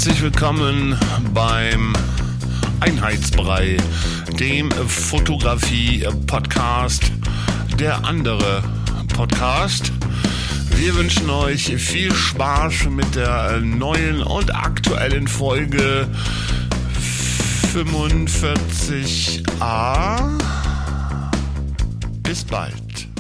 Herzlich willkommen beim Einheitsbrei, dem Fotografie-Podcast, der andere Podcast. Wir wünschen euch viel Spaß mit der neuen und aktuellen Folge 45a. Bis bald.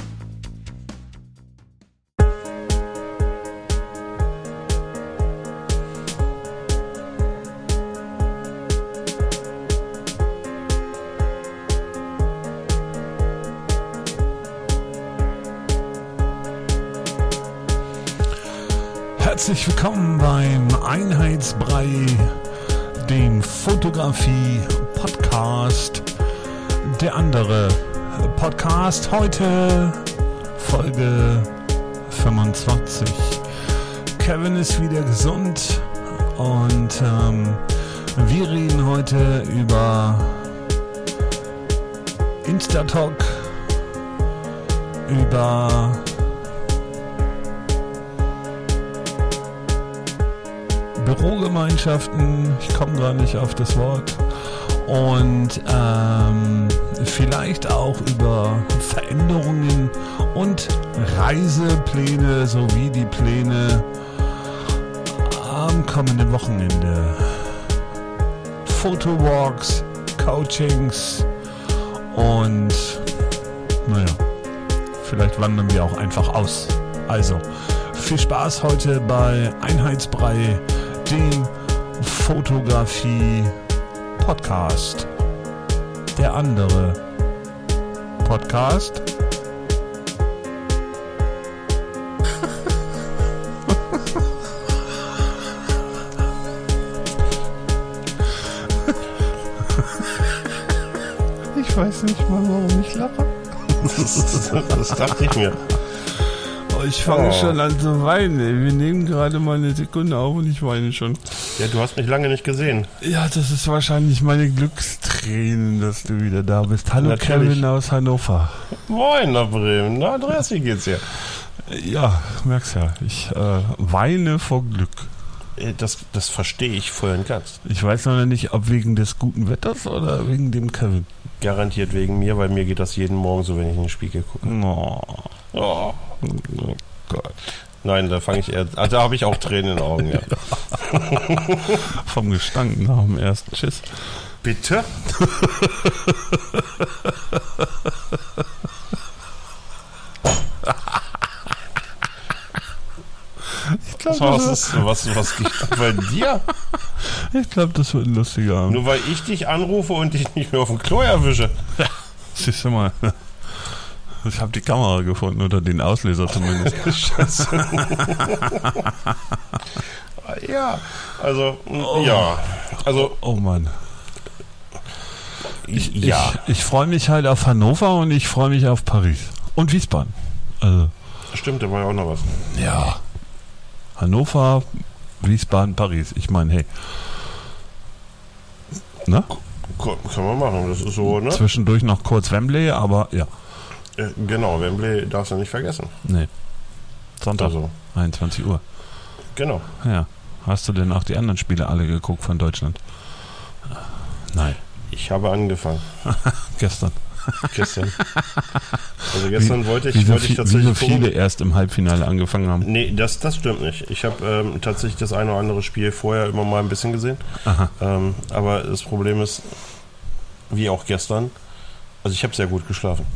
Herzlich willkommen beim Einheitsbrei, dem Fotografie-Podcast, der andere Podcast. Heute Folge 25. Kevin ist wieder gesund und wir reden heute über Instatalk, über Bürogemeinschaften, ich komme gar nicht auf das Wort, und vielleicht auch über Veränderungen und Reisepläne sowie die Pläne am kommenden Wochenende. Fotowalks, Coachings und vielleicht wandern wir auch einfach aus. Also, viel Spaß heute bei Einheitsbrei, dem Fotografie-Podcast. Der andere Podcast. Ich weiß nicht mal, warum ich lache. Das dachte ich mir. Ich fange schon an zu weinen. Wir nehmen gerade mal eine Sekunde auf und ich weine schon. Ja, du hast mich lange nicht gesehen. Ja, das ist wahrscheinlich meine Glückstränen, dass du wieder da bist. Hallo Natürlich. Kevin aus Hannover. Moin nach Bremen. Na Andreas, wie geht's dir? Ja, merkst ja. Ich weine vor Glück. Das verstehe ich voll und ganz. Ich weiß noch nicht, ob wegen des guten Wetters oder wegen dem Kevin. Garantiert wegen mir, weil mir geht das jeden Morgen so, wenn ich in den Spiegel gucke. Oh, Oh. oh Gott. Nein, da fange ich eher. Da habe ich auch Tränen in den Augen, ja. Vom Gestank nach dem ersten Schiss. Bitte? Ich glaub, Was geht bei dir? Ich glaube, das wird ein lustiger Abend. Nur weil ich dich anrufe und dich nicht mehr auf dem Klo erwische. Siehst du mal. Ich habe die Kamera gefunden oder den Auslöser zumindest. Scheiße. Ja, also, ja. Also, Oh Mann. ja. Ich freue mich halt auf Hannover und ich freue mich auf Paris. Und Wiesbaden. Also, Stimmt, da war ja auch noch was. ja. Hannover, Wiesbaden, Paris. Ich meine, hey. Ne? Können wir machen, das ist so, ne? Zwischendurch noch kurz Wembley, aber ja. Genau, Wembley darfst du nicht vergessen. Nee. Sonntag, Also, 21 Uhr. genau. Ja. Hast du denn auch die anderen Spiele alle geguckt von Deutschland? Nein. Ich habe angefangen. Gestern. Gestern. Also gestern wollte ich Wie tatsächlich so viele erst im Halbfinale angefangen haben. Nee, das stimmt nicht. Ich habe tatsächlich das eine oder andere Spiel vorher immer mal ein bisschen gesehen. Aha. Aber das Problem ist, wie auch gestern, also ich habe sehr gut geschlafen.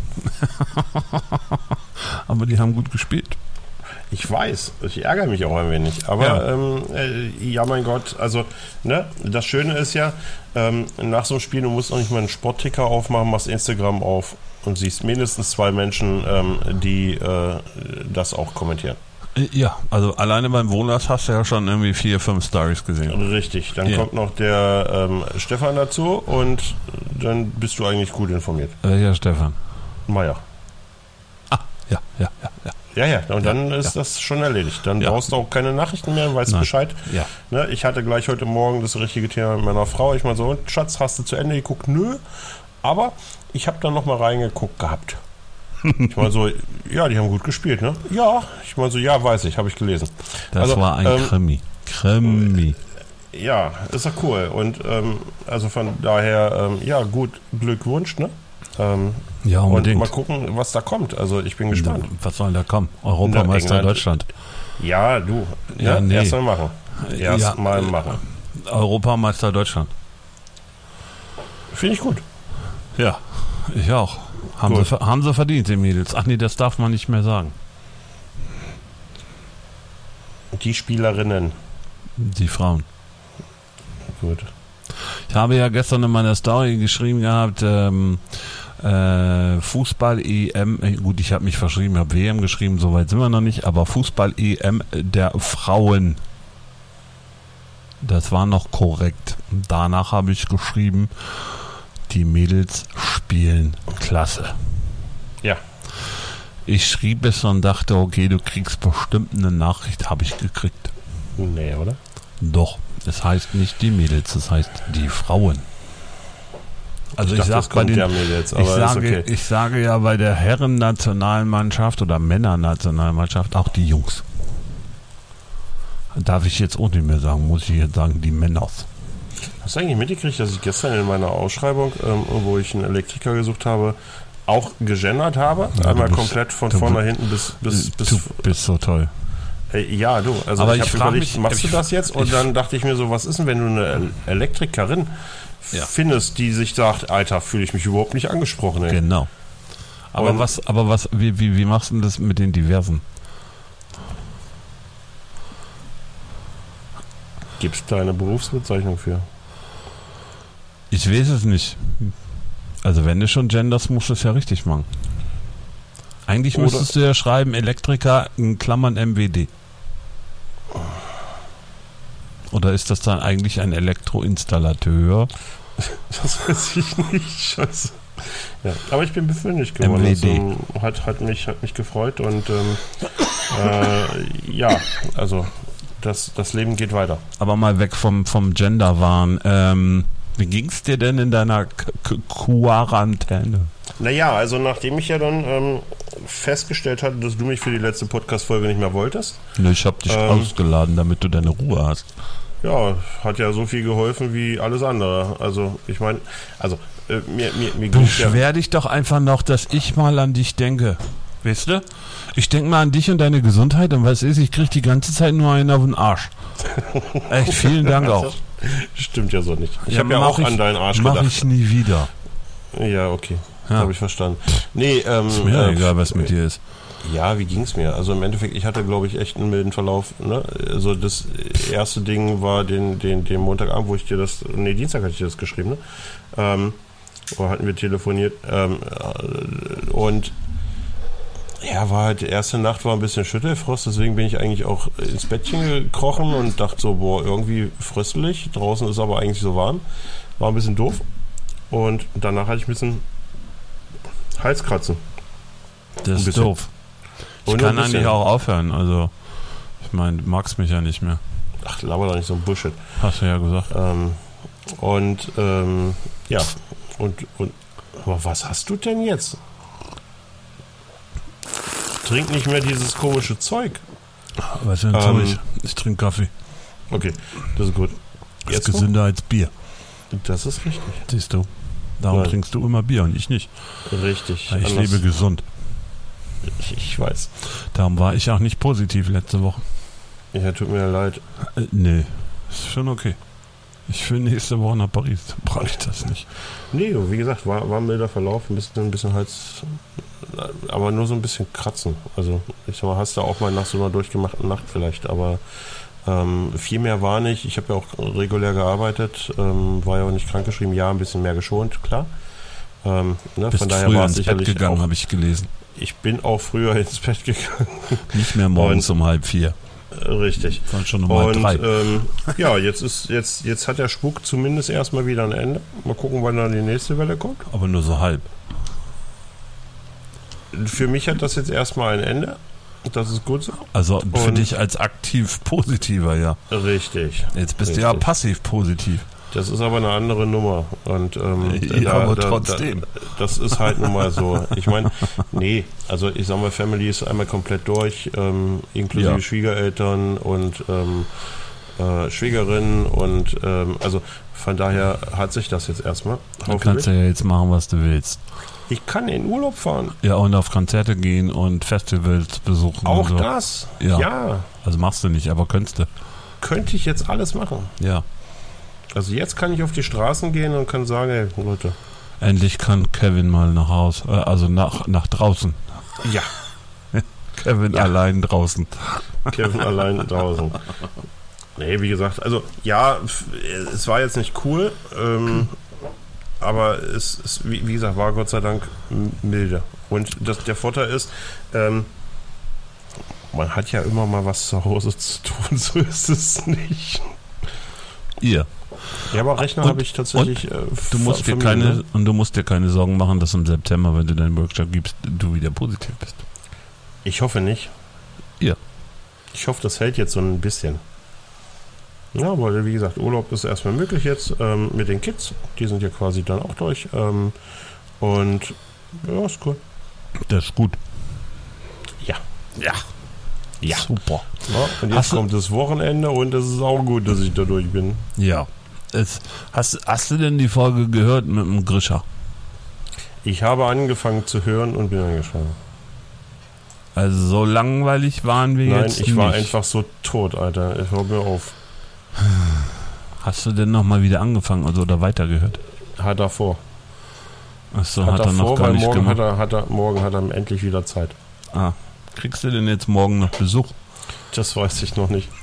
Aber die haben gut gespielt. Ich weiß, ich ärgere mich auch ein wenig. Aber ja, mein Gott, also ne, das Schöne ist ja, nach so einem Spiel, du musst noch nicht mal einen Sportticker aufmachen, machst Instagram auf und siehst mindestens 2 Menschen, die das auch kommentieren. Ja, also alleine beim Wohners hast du ja schon irgendwie 4, 5 Stories gesehen. Richtig, dann Ja. kommt noch der Stefan dazu und dann bist du eigentlich gut informiert. Welcher Stefan? Meier. Ah, ja. Ja, und dann ist das schon erledigt. Dann brauchst du auch keine Nachrichten mehr, weißt Nein. Bescheid. Ja. Ne, ich hatte gleich heute Morgen das richtige Thema mit meiner Frau. Ich meine so, und Schatz, hast du zu Ende geguckt? Nö. Aber ich habe dann noch mal reingeguckt gehabt. Ich meine so, ja, die haben gut gespielt, ne? Ja. Ich meine so, ja, weiß ich, habe ich gelesen. Das war ein Krimi. Ja, ist doch cool. Und also von daher, ja, gut, Glückwunsch, ne? Ja, unbedingt. Und mal gucken, was da kommt. Also ich bin gespannt. Was soll da kommen? Europameister Deutschland. Ja, du. Ja, nee. Erst mal machen. Erstmal machen. Europameister Deutschland. Finde ich gut. Ja, ich auch. Haben sie verdient, die Mädels. Ach nee, das darf man nicht mehr sagen. Die Spielerinnen. Die Frauen. Gut. Ich habe ja gestern in meiner Story geschrieben gehabt, Fußball-EM, gut, ich habe mich verschrieben, habe WM geschrieben, soweit sind wir noch nicht, aber Fußball-EM der Frauen. Das war noch korrekt. Danach habe ich geschrieben, die Mädels spielen klasse. Ja. Ich schrieb es und dachte, okay, du kriegst bestimmt eine Nachricht, habe ich gekriegt. Nee, oder? Doch, es heißt nicht die Mädels, es heißt die Frauen. Also ich sage bei den Mädels, aber ich sage ja bei der Herren-Nationalmannschaft oder Männer-Nationalmannschaft auch die Jungs. Darf ich jetzt auch nicht mehr sagen, muss ich jetzt sagen, die Männers. Hast du eigentlich mitgekriegt, dass ich gestern in meiner Ausschreibung, wo ich einen Elektriker gesucht habe, auch gegendert habe? Ja, einmal komplett von vorne nach hinten bis... Du bist so toll. Ja, du. Also aber ich habe überlegt, machst du das jetzt? Und dann dachte ich mir so, was ist denn, wenn du eine Elektrikerin findest, die sich sagt, Alter, fühle ich mich überhaupt nicht angesprochen. Ey. Genau. Aber wie machst du denn das mit den Diversen? Gibt's da eine Berufsbezeichnung für? Ich weiß es nicht. Also wenn du schon genders, musst du es ja richtig machen. Eigentlich müsstest du ja schreiben, Elektriker in Klammern MWD. Oder ist das dann eigentlich ein Elektroinstallateur? Das weiß ich nicht. Scheiße. Ja, aber ich bin befindlich geworden. MWD. Also, hat mich gefreut und ja, also das Leben geht weiter. Aber mal weg vom Genderwahn. Wie ging es dir denn in deiner Quarantäne? Naja, also nachdem ich ja dann festgestellt hatte, dass du mich für die letzte Podcast-Folge nicht mehr wolltest. Ne, ich habe dich ausgeladen, damit du deine Ruhe hast. Ja, hat ja so viel geholfen wie alles andere. Also, ich meine, mir beschwer dich doch einfach noch, dass ich mal an dich denke. Weißt du? Ich denke mal an dich und deine Gesundheit und was ist, ich kriege die ganze Zeit nur einen auf den Arsch. Echt, vielen Dank auch. Stimmt ja so nicht. Ich habe ja auch an deinen Arsch gedacht. Mach ich nie wieder. Ja, okay. Ja. Habe ich verstanden. Nee, ist mir egal, was mit dir ist. Ja, wie ging's mir? Also im Endeffekt, ich hatte, glaube ich, echt einen milden Verlauf. Ne? Also das erste Ding war den Montagabend, wo ich dir das, Dienstag hatte ich dir das geschrieben, ne? Oder hatten wir telefoniert. Und ja, war halt, die erste Nacht war ein bisschen Schüttelfrost, deswegen bin ich eigentlich auch ins Bettchen gekrochen und dachte so, boah, irgendwie fröstelig. Draußen ist aber eigentlich so warm. War ein bisschen doof. Und danach hatte ich ein bisschen Halskratzen. Das ist doof. Ich kann eigentlich auch aufhören, also ich meine, du magst mich ja nicht mehr. Ach, laber doch nicht so ein Bullshit. Hast du ja gesagt. Ja, aber was hast du denn jetzt? Trink nicht mehr dieses komische Zeug. Was denn Zeug? Ich trinke Kaffee. Okay, das ist gut. Das ist gesünder als Bier. Das ist richtig. Siehst du. Darum trinkst du immer Bier und ich nicht. Richtig. Weil ich lebe gesund. Ich weiß. Darum war ich auch nicht positiv letzte Woche. Ja, tut mir leid. Nee, ist schon okay. Ich will nächste Woche nach Paris. Brauche ich das nicht. Nee, wie gesagt, war ein milder Verlauf. Ein bisschen Hals, aber nur so ein bisschen kratzen. Also, ich sag mal, hast du auch mal nach so einer durchgemachten Nacht vielleicht, aber viel mehr war nicht. Ich habe ja auch regulär gearbeitet, war ja auch nicht krankgeschrieben. Ja, ein bisschen mehr geschont, klar. Ne, bist von daher früher war es ins Bett sicherlich gegangen, habe ich gelesen. Ich bin auch früher ins Bett gegangen. Nicht mehr morgens um 3:30. Richtig. War schon um 3:30. Ja, jetzt hat der Spuk zumindest erstmal wieder ein Ende. Mal gucken, wann dann die nächste Welle kommt. Aber nur so halb. Für mich hat das jetzt erstmal ein Ende. Das ist gut so. Also für dich als aktiv positiver, ja. Richtig. Jetzt bist du ja passiv positiv. Das ist aber eine andere Nummer. Und aber trotzdem. Das ist halt nun mal so. Ich meine, nee, also ich sag mal, Family ist einmal komplett durch, inklusive Schwiegereltern und Schwägerin und also von daher hat sich das jetzt erstmal. Du kannst ja jetzt machen, was du willst. Ich kann in Urlaub fahren. Ja, und auf Konzerte gehen und Festivals besuchen. Auch und so. das? Ja. Also machst du nicht, aber könntest du. Könnte ich jetzt alles machen. Ja. Also jetzt kann ich auf die Straßen gehen und kann sagen, hey, Leute. Endlich kann Kevin mal nach Haus, also nach draußen. Ja. Kevin allein draußen. Kevin allein draußen. Nee, wie gesagt, also ja, es war jetzt nicht cool, aber es wie gesagt, war Gott sei Dank milde. Und der Vorteil ist, man hat ja immer mal was zu Hause zu tun, so ist es nicht. Ihr. Ja, aber Rechner habe ich tatsächlich. Du musst dir keine Sorgen machen, dass im September, wenn du deinen Workshop gibst, du wieder positiv bist. Ich hoffe nicht. Ja. Ich hoffe, das hält jetzt so ein bisschen. Ja, aber wie gesagt, Urlaub ist erstmal möglich jetzt mit den Kids. Die sind ja quasi dann auch durch. Und ja, ist cool. Das ist gut. Ja. Ja. Super. Ja, und jetzt kommt das Wochenende und es ist auch gut, dass ich da durch bin. Ja. Hast du denn die Folge gehört mit dem Grischer? Ich habe angefangen zu hören und bin eingeschlafen. Also so langweilig waren wir jetzt nicht. Nein, ich war einfach so tot, Alter. Ich hör mir auf. Hast du denn nochmal wieder angefangen oder weitergehört? Hat er vor. Achso, hat er noch gar nicht gemacht. Morgen hat er endlich wieder Zeit. Ah. Kriegst du denn jetzt morgen noch Besuch? Das weiß ich noch nicht.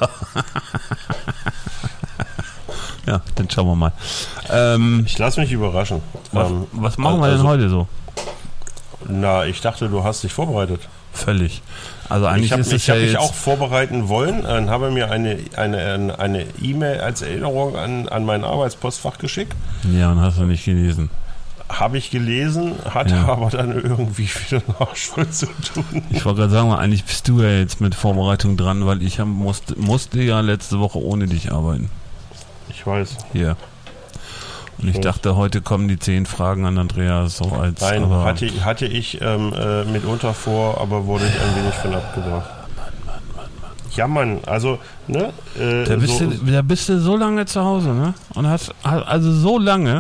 Ja, dann schauen wir mal. Ich lasse mich überraschen. Was machen wir denn heute so? Na, ich dachte, du hast dich vorbereitet. Völlig. Also eigentlich ich habe mich auch vorbereiten wollen, dann habe mir eine E-Mail als Erinnerung an mein Arbeitspostfach geschickt. Ja, und hast du nicht gelesen. Habe ich gelesen, hatte aber dann irgendwie wieder Nachschuld zu tun. Ich wollte gerade sagen, eigentlich bist du ja jetzt mit Vorbereitung dran, weil ich musste ja letzte Woche ohne dich arbeiten. Ich weiß. Ja. Und ich dachte, heute kommen die 10 Fragen an Andreas so als... Nein, hatte ich mitunter vor, aber wurde ich ein wenig von abgebracht. Mann. Ja, Mann, also, ne? Da bist du so lange zu Hause, ne? Und hast also so lange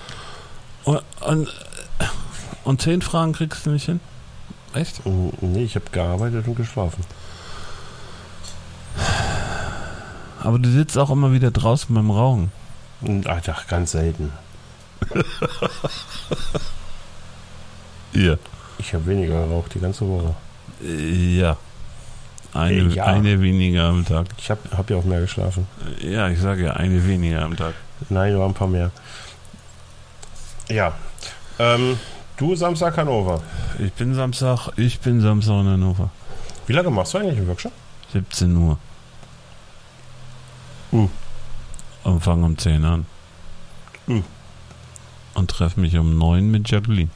und 10 Fragen kriegst du nicht hin? Echt? Nee, ich habe gearbeitet und geschlafen. Aber du sitzt auch immer wieder draußen beim Rauchen. Alter, ganz selten. Ja. Ich habe weniger geraucht die ganze Woche. Ja. Eine weniger am Tag. Ich hab ja auch mehr geschlafen. Ja, ich sage ja, eine weniger am Tag. Nein, war ein paar mehr. Ja. Du Samstag Hannover. Ich bin Samstag in Hannover. Wie lange machst du eigentlich einen Workshop? 17 Uhr. Und fange um 10 an. Und treffe mich um 9 mit Jacqueline.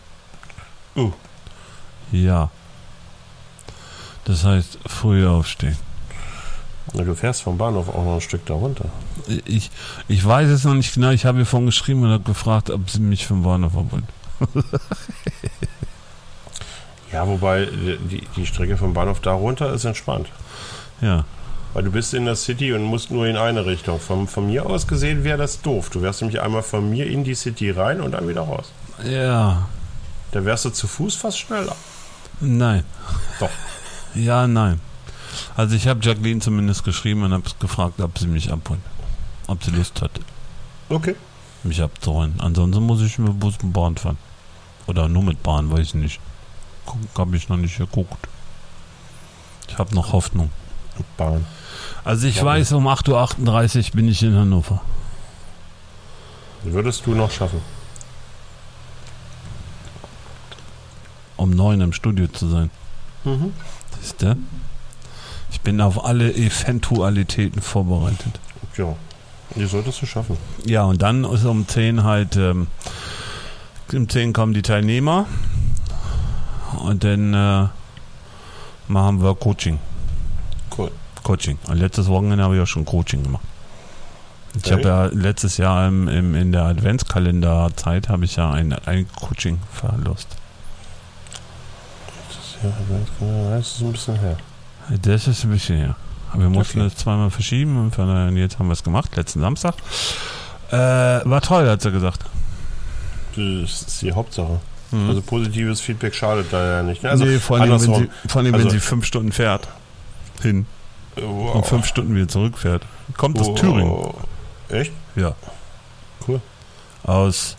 Ja. Das heißt, früher aufstehen. Na, du fährst vom Bahnhof auch noch ein Stück darunter. Ich weiß es noch nicht genau. Ich habe ihr vorhin geschrieben und habe gefragt, ob sie mich vom Bahnhof abholt. Ja, wobei die Strecke vom Bahnhof da runter ist entspannt. Ja. Weil du bist in der City und musst nur in eine Richtung. Von mir aus gesehen wäre das doof. Du wärst nämlich einmal von mir in die City rein und dann wieder raus. Ja. Da wärst du zu Fuß fast schneller. Nein. Doch. Ja, nein. Also ich habe Jacqueline zumindest geschrieben und habe gefragt, ob sie mich abholt. Ob sie Lust hat. Okay. Mich abzuholen. Ansonsten muss ich mit Bus und Bahn fahren. Oder nur mit Bahn, weiß ich nicht. Habe ich noch nicht geguckt. Ich habe noch Hoffnung. Bahn. Also ich weiß, um 8.38 Uhr bin ich in Hannover. Würdest du noch schaffen? Um 9 im Studio zu sein. Siehst du? Ich bin auf alle Eventualitäten vorbereitet. Ja, die solltest du schaffen. Ja, und dann ist um 10 halt, um 10 kommen die Teilnehmer und dann machen wir Coaching. Cool. Coaching. Und letztes Wochenende habe ich auch schon Coaching gemacht. Ich habe ja letztes Jahr in der Adventskalenderzeit habe ich ja ein Coaching verlost. Das ist ein bisschen her. Das ist ein bisschen her. Wir mussten es zweimal verschieben und jetzt haben wir es gemacht, letzten Samstag. War toll, hat sie gesagt. Das ist die Hauptsache. Also positives Feedback schadet da ja nicht. Ne? Also vor allem, wenn sie 5 Stunden fährt hin und 5 Stunden wieder zurückfährt. Kommt aus Thüringen. Echt? Ja. Cool. Aus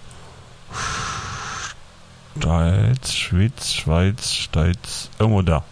Schweiz, irgendwo da.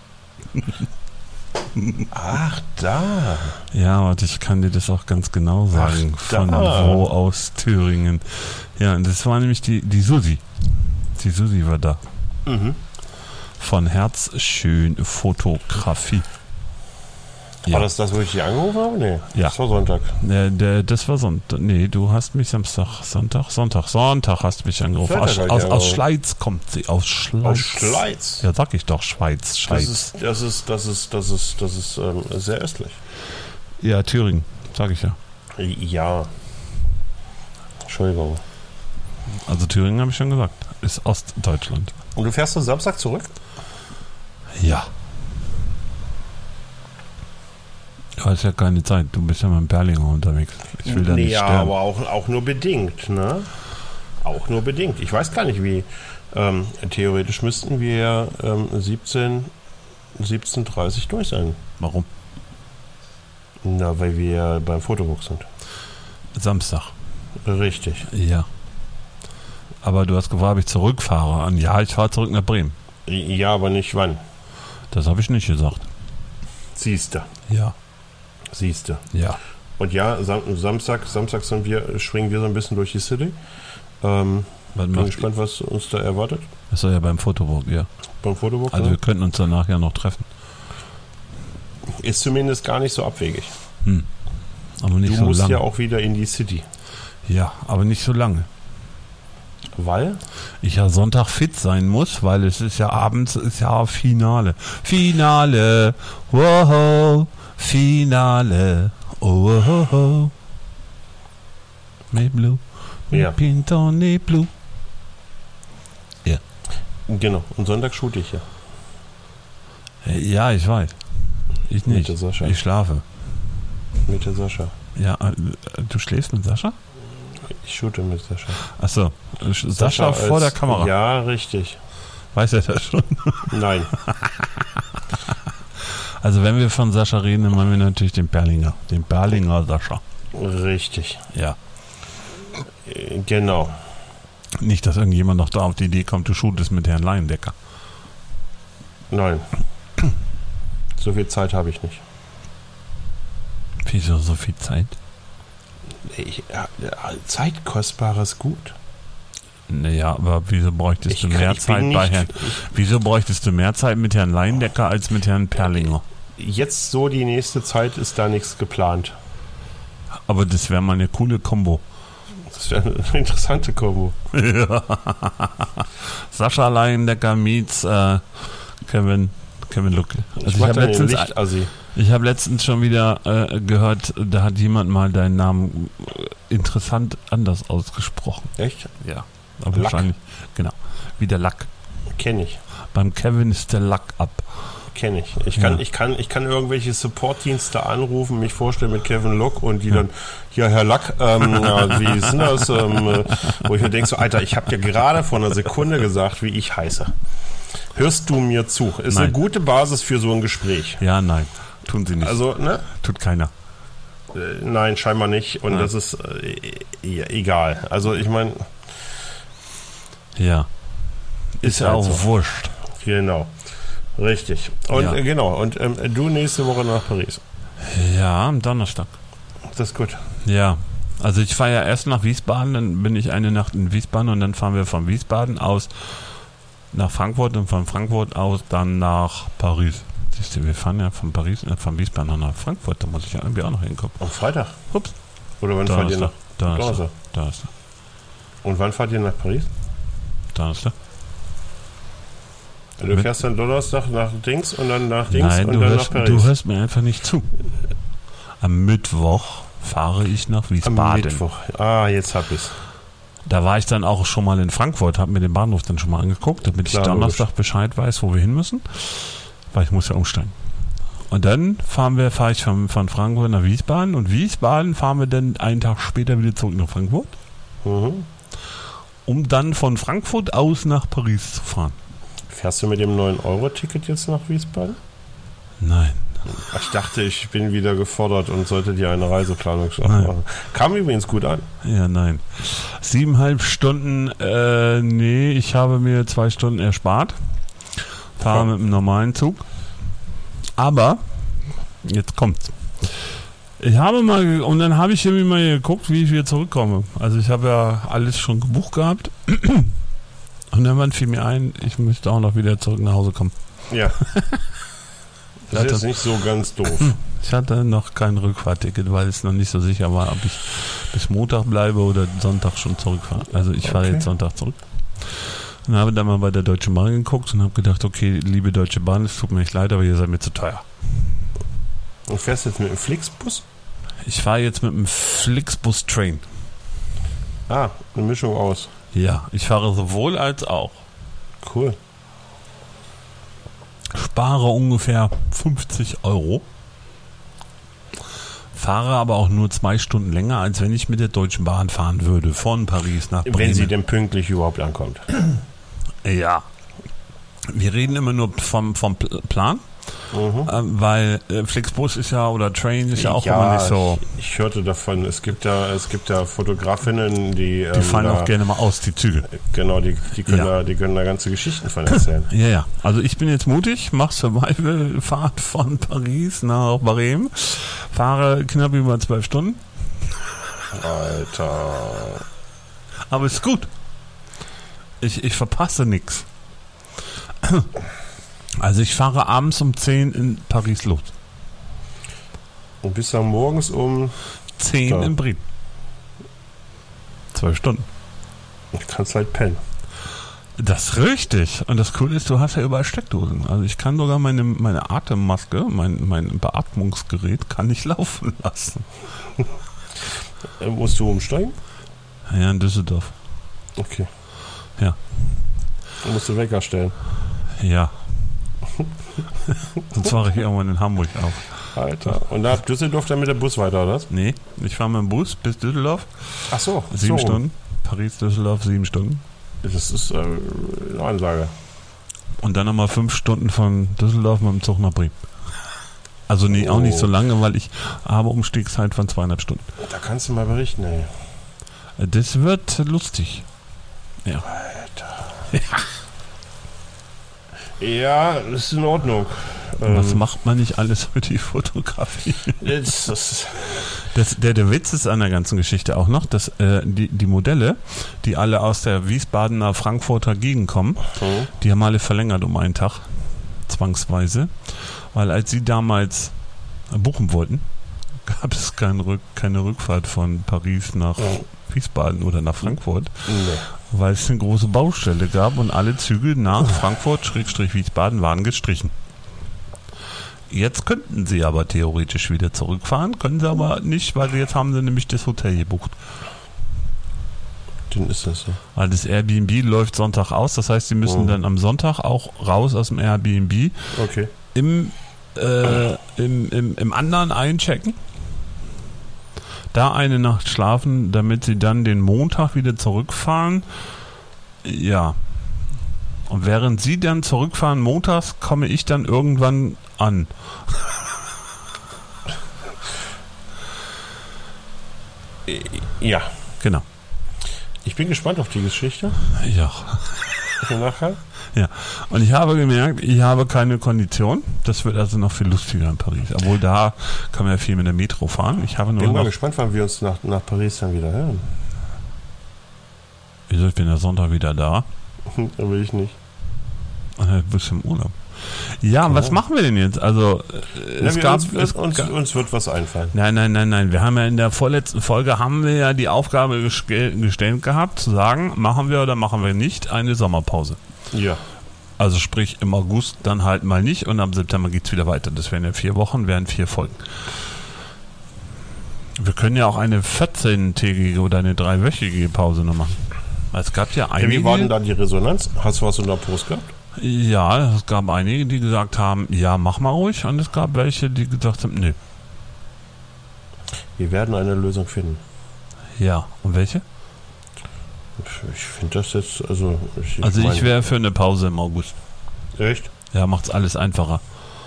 Ach, da. Ja, warte, ich kann dir das auch ganz genau sagen. Von wo aus Thüringen. Ja, und das war nämlich die Susi. Die Susi war da. Von Herzschön Fotografie. Ja. War das, wo ich dich angerufen habe? Nee, ja. Das war Sonntag. Das war Sonntag. Nee, du hast mich Sonntag hast du mich angerufen. Aus Schleiz kommt sie. Aus Schleiz? Ja, sag ich doch, Schweiz. Das ist sehr östlich. Ja, Thüringen, sag ich ja. Ja. Entschuldigung. Also Thüringen habe ich schon gesagt. Ist Ostdeutschland. Und du fährst am Samstag zurück? Ja. Du hast ja keine Zeit. Du bist ja mit dem Perlinger unterwegs. Ich will da nicht sterben. Ja, aber auch nur bedingt, ne? Auch nur bedingt. Ich weiß gar nicht, wie. Theoretisch müssten wir 17:30 durch sein. Warum? Na, weil wir beim Fotobook sind. Samstag. Richtig. Ja. Aber du hast gefragt, ob ich zurückfahre. Ja, ich fahre zurück nach Bremen. Ja, aber nicht wann. Das habe ich nicht gesagt. Siehste. Ja. Siehste. Ja. Und ja, Samstag schwingen wir so ein bisschen durch die City. Bin gespannt, was uns da erwartet. Das war ja beim Fotobook, ja. Beim Fotobook? Also wir könnten uns danach ja noch treffen. Ist zumindest gar nicht so abwegig. Aber nicht so lange. Du musst ja auch wieder in die City. Ja, aber nicht so lange. Weil? Ich ja Sonntag fit sein muss, weil es ist ja abends, ist ja Finale. Finale, wow, Finale, oh, oh, oh. Me blue, ja. Pinto ne blue. Ja. Genau, und Sonntag shoote ich ja. Ja, ich weiß. Ich nicht. Mit der Sascha. Ich schlafe. Mit der Sascha. Ja, du schläfst mit Sascha? Ich shoote mit Sascha. Achso, Sascha vor der Kamera. Ja, richtig. Weiß er das schon? Nein. Also wenn wir von Sascha reden, dann meinen wir natürlich den Perlinger Sascha. Richtig. Ja. Genau. Nicht, dass irgendjemand noch da auf die Idee kommt, du shootest mit Herrn Leindecker. Nein. So viel Zeit habe ich nicht. Wieso so viel Zeit? Zeit, kostbares Gut. Naja, aber wieso bräuchtest du mehr Zeit wieso bräuchtest du mehr Zeit mit Herrn Leindecker als mit Herrn Perlinger? Jetzt so die nächste Zeit ist da nichts geplant. Aber das wäre mal eine coole Kombo. Das wäre eine interessante Kombo. Ja. Sascha Leindecker meets Kevin Lucke. Also ich habe letztens schon wieder gehört, da hat jemand mal deinen Namen interessant anders ausgesprochen. Echt? Ja. Aber wahrscheinlich, genau. Wie der Lack. Kenne ich. Beim Kevin ist der Lack ab. Kenne ich. Ich kann irgendwelche Support-Dienste anrufen, mich vorstellen mit Kevin Lock und die dann, ja, Herr Lack, wie ist denn das? Wo ich mir denke, so, Alter, ich habe dir gerade vor einer Sekunde gesagt, wie ich heiße. Hörst du mir zu? Ist eine gute Basis für so ein Gespräch. Ja, nein. Tun sie nicht. Also, ne? Tut keiner. Nein, scheinbar nicht. Und das ist egal. Also, ich meine... Ja. Ist ja auch so. Wurscht. Genau. Richtig. Und genau. Und du nächste Woche nach Paris. Ja, am Donnerstag. Das ist gut. Ja. Also ich fahre ja erst nach Wiesbaden, dann bin ich eine Nacht in Wiesbaden und dann fahren wir von Wiesbaden aus nach Frankfurt und von Frankfurt aus dann nach Paris. Siehst du, wir fahren ja von Wiesbaden nach Frankfurt, da muss ich ja irgendwie auch noch hinkommen. Am Freitag? Ups. Oder wann fahrt ihr nach Donnerstag. Und wann fahrt ihr nach Paris? Donnerstag. Du fährst dann Donnerstag nach Dings und dann nach Dings Nein, und dann nach Paris. Du hörst mir einfach nicht zu. Am Mittwoch fahre ich nach Wiesbaden. Am Mittwoch. Jetzt hab ich's. Da war ich dann auch schon mal in Frankfurt, habe mir den Bahnhof dann schon mal angeguckt, damit ich Donnerstag Bescheid weiß, wo wir hin müssen. Weil ich muss ja umsteigen. Und dann fahre ich von Frankfurt nach Wiesbaden und Wiesbaden fahren wir dann einen Tag später wieder zurück nach Frankfurt, um dann von Frankfurt aus nach Paris zu fahren. Fährst du mit dem 9-Euro-Ticket jetzt nach Wiesbaden? Nein. Ich dachte, ich bin wieder gefordert und sollte dir eine Reiseplanung machen. Kam übrigens gut an. Ja, nein. 7,5 Stunden, nee, ich habe mir 2 Stunden erspart. Fahre mit einem normalen Zug. Aber, jetzt kommt's. Und dann habe ich irgendwie mal geguckt, wie ich wieder zurückkomme. Also ich habe ja alles schon gebucht gehabt. Und dann fiel mir ein, ich müsste auch noch wieder zurück nach Hause kommen. Ja. Das ist nicht so ganz doof. Ich hatte noch kein Rückfahrticket, weil es noch nicht so sicher war, ob ich bis Montag bleibe oder Sonntag schon zurückfahre. Also ich fahre jetzt Sonntag zurück. Und habe dann mal bei der Deutschen Bahn geguckt und habe gedacht, okay, liebe Deutsche Bahn, es tut mir echt leid, aber ihr seid mir zu teuer. Und fährst du jetzt mit dem Flixbus? Ich fahre jetzt mit dem Flixbus-Train. Ah, eine Mischung aus. Ja, ich fahre sowohl als auch. Cool. Spare ungefähr 50 €. Fahre aber auch nur 2 Stunden länger, als wenn ich mit der Deutschen Bahn fahren würde, von Paris nach Bremen. Wenn sie denn pünktlich überhaupt ankommt. Ja. Wir reden immer nur vom Plan, weil Flixbus ist ja, oder Train ist ja auch immer nicht so. Ich hörte davon, es gibt ja Fotografinnen, die fallen auch gerne mal aus, die Züge. Genau, die können da ganze Geschichten von erzählen. Ja. Also ich bin jetzt mutig, mache Survival-Fahrt von Paris nach Bremen, fahre knapp über 12 Stunden. Alter. Aber ist gut. Ich verpasse nichts. Also ich fahre abends um 10 in Paris los. Und bis dann morgens um 10 in Bremen. 12 Stunden. Du kannst halt pennen. Das ist richtig. Und das Coole ist, du hast ja überall Steckdosen. Also ich kann sogar meine Atemmaske, mein Beatmungsgerät, kann ich laufen lassen. Musst du umsteigen? Ja, in Düsseldorf. Okay. Ja. Dann musst du Wecker stellen. Ja. Sonst fahre ich irgendwann in Hamburg auf. Alter. Und da ab Düsseldorf dann mit der Bus weiter, oder? Nee, ich fahre mit dem Bus bis Düsseldorf. Ach so. 7 Stunden. Paris, Düsseldorf, 7 Stunden. Das ist eine Ansage. Und dann nochmal 5 Stunden von Düsseldorf mit dem Zug nach Bremen. Also nee, auch nicht so lange, weil ich habe Umstiegszeit von 2,5 Stunden. Da kannst du mal berichten, ey. Das wird lustig. Ja. Alter. Ja, das ist in Ordnung. Was macht man nicht alles für die Fotografie? Der Witz ist an der ganzen Geschichte auch noch, dass die Modelle, die alle aus der Wiesbadener Frankfurter Gegend kommen, die haben alle verlängert um einen Tag, zwangsweise, weil als sie damals buchen wollten, gab es keine Rückfahrt von Paris nach Wiesbaden oder nach Frankfurt, weil es eine große Baustelle gab und alle Züge nach Frankfurt/Wiesbaden waren gestrichen. Jetzt könnten sie aber theoretisch wieder zurückfahren, können sie aber nicht, weil jetzt haben sie nämlich das Hotel gebucht. Dann ist das so. Weil das Airbnb läuft Sonntag aus, das heißt, sie müssen dann am Sonntag auch raus aus dem Airbnb, im anderen einchecken, da eine Nacht schlafen, damit sie dann den Montag wieder zurückfahren. Ja. Und während sie dann zurückfahren montags, komme ich dann irgendwann an. Ja. Genau. Ich bin gespannt auf die Geschichte. Ja. Nachher? Ja. Und ich habe gemerkt, ich habe keine Kondition. Das wird also noch viel lustiger in Paris. Obwohl da kann man ja viel mit der Metro fahren. Ich bin mal gespannt, wann wir uns nach Paris dann wieder hören. Wieso? Ich bin ja Sonntag wieder da. Da will ich nicht. Du bist im Urlaub. Ja, was machen wir denn jetzt? Also, uns wird was einfallen. Nein. Wir haben ja in der vorletzten Folge die Aufgabe gestellt gehabt, zu sagen, machen wir oder machen wir nicht eine Sommerpause. Ja. Also sprich im August dann halt mal nicht und am September geht es wieder weiter. Das wären ja 4 Wochen, wären 4 Folgen. Wir können ja auch eine 14-tägige oder eine 3-wöchige Pause noch machen. Es gab ja einige... Wie war denn da die Resonanz? Hast du was unter Post gehabt? Ja, es gab einige, die gesagt haben, ja, mach mal ruhig. Und es gab welche, die gesagt haben, nö. Wir werden eine Lösung finden. Ja, und welche? Ich finde das jetzt, also... Ich wäre für eine Pause im August. Echt? Ja, macht's alles einfacher.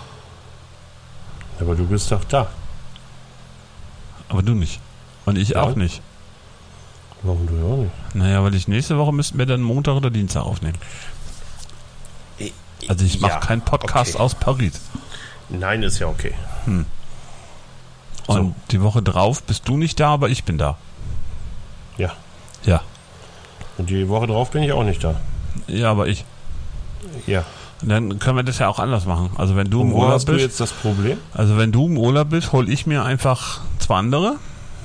Aber du bist doch da. Aber du nicht. Und ich auch nicht. Warum du auch nicht? Naja, weil nächste Woche müssten wir dann Montag oder Dienstag aufnehmen. Also ich mache keinen Podcast aus Paris. Nein, ist ja okay. Und so. Die Woche drauf bist du nicht da, aber ich bin da. Ja. Ja. Und die Woche drauf bin ich auch nicht da. Ja, aber ich. Ja. Und dann können wir das ja auch anders machen. Also wenn du im Urlaub bist. Wo hast du jetzt das Problem? Also wenn du im Urlaub bist, hol ich mir einfach 2 andere.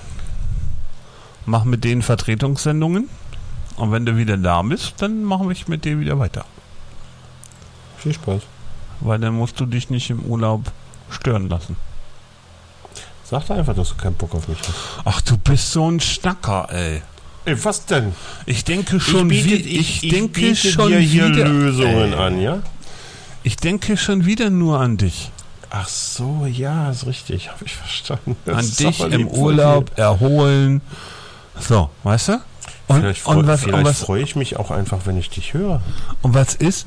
Mach mit denen Vertretungssendungen. Und wenn du wieder da bist, dann machen wir mit dir wieder weiter. Viel Spaß. Weil dann musst du dich nicht im Urlaub stören lassen. Sag doch einfach, dass du keinen Bock auf mich hast. Ach, du bist so ein Schnacker, ey. Ey, was denn? Ich denke schon biete dir hier Lösungen an, ja? Ich denke schon wieder nur an dich. Ach so, ja, ist richtig. Habe ich verstanden. An dich im Urlaub, erholen. So, weißt du? Vielleicht freue ich mich auch einfach, wenn ich dich höre. Und was ist?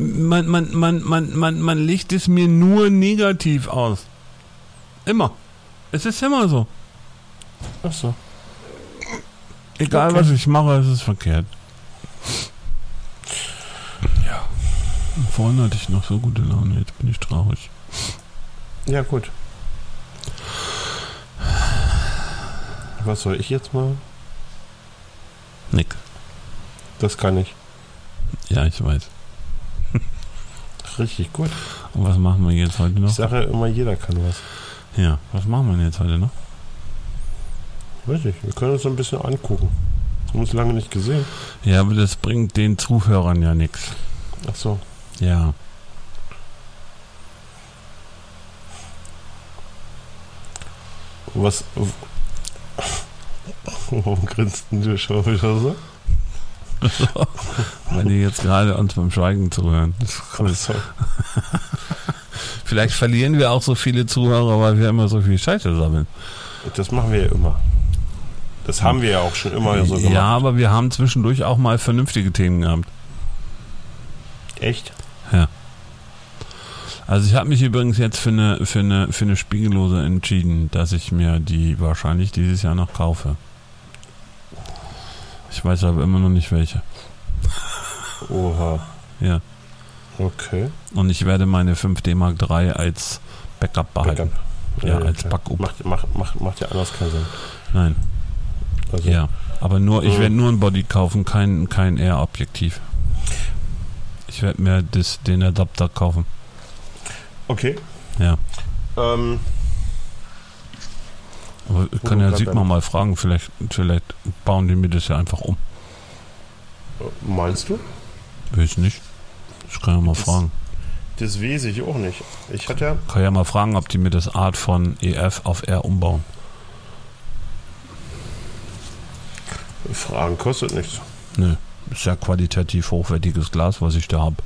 Man legt es mir nur negativ aus. Immer. Es ist immer so. Ach so. Egal, was ich mache, es ist verkehrt. Ja. Vorhin hatte ich noch so gute Laune, jetzt bin ich traurig. Ja, gut. Was soll ich jetzt mal? Nix. Das kann ich. Ja, ich weiß. Richtig gut. Und was machen wir jetzt heute noch? Ich sage ja immer, jeder kann was. Ja, was machen wir denn jetzt heute noch? Weiß ich, wir können uns ein bisschen angucken. Haben uns lange nicht gesehen. Ja, aber das bringt den Zuhörern ja nichts. Ach so. Ja. Was... Warum grinst denn du schon wieder so? Weil die jetzt gerade uns beim Schweigen zuhören. Das ist cool. So. Vielleicht verlieren wir auch so viele Zuhörer, weil wir immer so viel Scheiße sammeln. Das machen wir ja immer. Das haben wir ja auch schon immer so gemacht. Ja, aber wir haben zwischendurch auch mal vernünftige Themen gehabt. Echt? Ja. Also ich habe mich übrigens jetzt für eine Spiegellose entschieden, dass ich mir die wahrscheinlich dieses Jahr noch kaufe. Ich weiß aber immer noch nicht welche. Oha. Ja. Okay. Und ich werde meine 5D Mark III als Backup behalten. Ja, als Backup. Macht ja anders keinen Sinn. Nein. Also, ja, aber ich werde nur ein Body kaufen, kein Air-Objektiv. Ich werde mir den Adapter kaufen. Okay. Ja. Aber ich kann ja Sigmar mal fragen, vielleicht bauen die mir das ja einfach um. Meinst du? Weiß nicht. Ich kann ja mal fragen. Das weiß ich auch nicht. Kann ja mal fragen, ob die mir das Art von EF auf R umbauen. Fragen kostet nichts. Nö, ist ja qualitativ hochwertiges Glas, was ich da habe.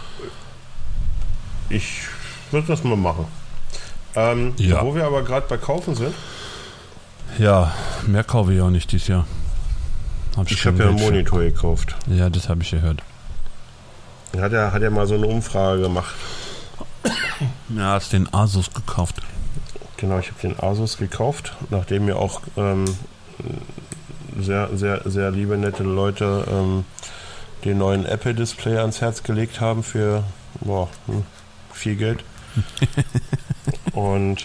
Ich würde das mal machen. Ja. Wo wir aber gerade bei Kaufen sind. Ja, mehr kaufe ich auch nicht dieses Jahr. Ich habe ja einen Monitor gekauft. Ja, das habe ich gehört. Hat er mal so eine Umfrage gemacht. Ja, hast den Asus gekauft. Genau, ich habe den Asus gekauft, nachdem mir auch sehr, sehr, sehr liebe, nette Leute den neuen Apple-Display ans Herz gelegt haben für viel Geld. Und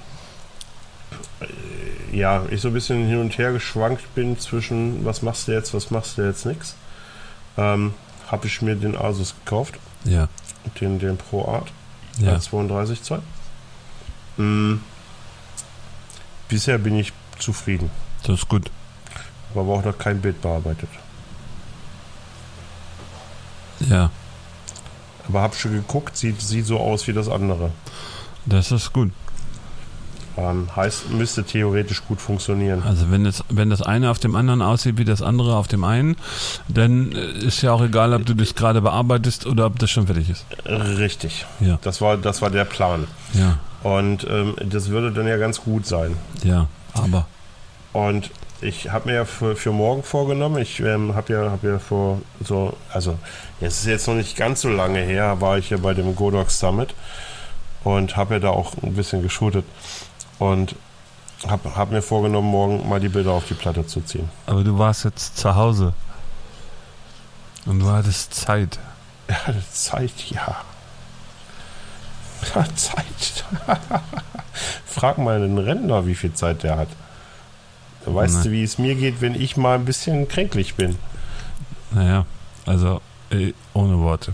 ich so ein bisschen hin und her geschwankt bin zwischen was machst du jetzt nix. Habe ich mir den Asus gekauft. Ja. Den Pro Art. Ja. 32 Zoll. Bisher bin ich zufrieden. Das ist gut. Aber auch noch kein Bild bearbeitet. Ja. Aber hab schon geguckt, sieht so aus wie das andere. Das ist gut. Heißt, müsste theoretisch gut funktionieren. Also wenn das eine auf dem anderen aussieht wie das andere auf dem einen, dann ist ja auch egal, ob du das gerade bearbeitest oder ob das schon fertig ist. Richtig. Ja. Das war der Plan. Ja. Und das würde dann ja ganz gut sein. Ja, aber. Und ich habe mir ja für morgen vorgenommen, ich habe ja vor so, also es ist jetzt noch nicht ganz so lange her, war ich ja bei dem Godox Summit und habe ja da auch ein bisschen geshootet und habe mir vorgenommen, morgen mal die Bilder auf die Platte zu ziehen. Aber du warst jetzt zu Hause und du hattest Zeit. Ja, Zeit, ja. Ja, Zeit. Frag mal den Rentner, wie viel Zeit der hat. Weißt du, wie es mir geht, wenn ich mal ein bisschen kränklich bin? Naja, also ohne Worte.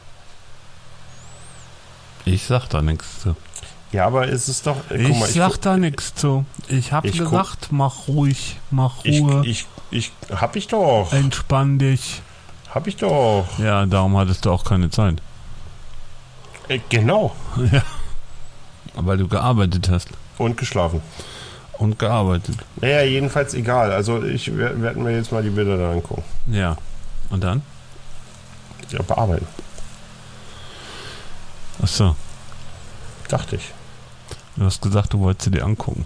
Ich sag da nichts zu. Ja, aber es ist doch... Ich sag da nichts zu. Ich hab gesagt, mach ruhig, mach Ruhe. Hab ich doch. Entspann dich. Hab ich doch. Ja, darum hattest du auch keine Zeit. Genau. Ja. Weil du gearbeitet hast. Und geschlafen. Und gearbeitet. Naja, jedenfalls egal. Also ich werde mir jetzt mal die Bilder da angucken. Ja. Und dann? Ja, bearbeiten. Ach so. Dachte ich. Du hast gesagt, du wolltest sie dir angucken.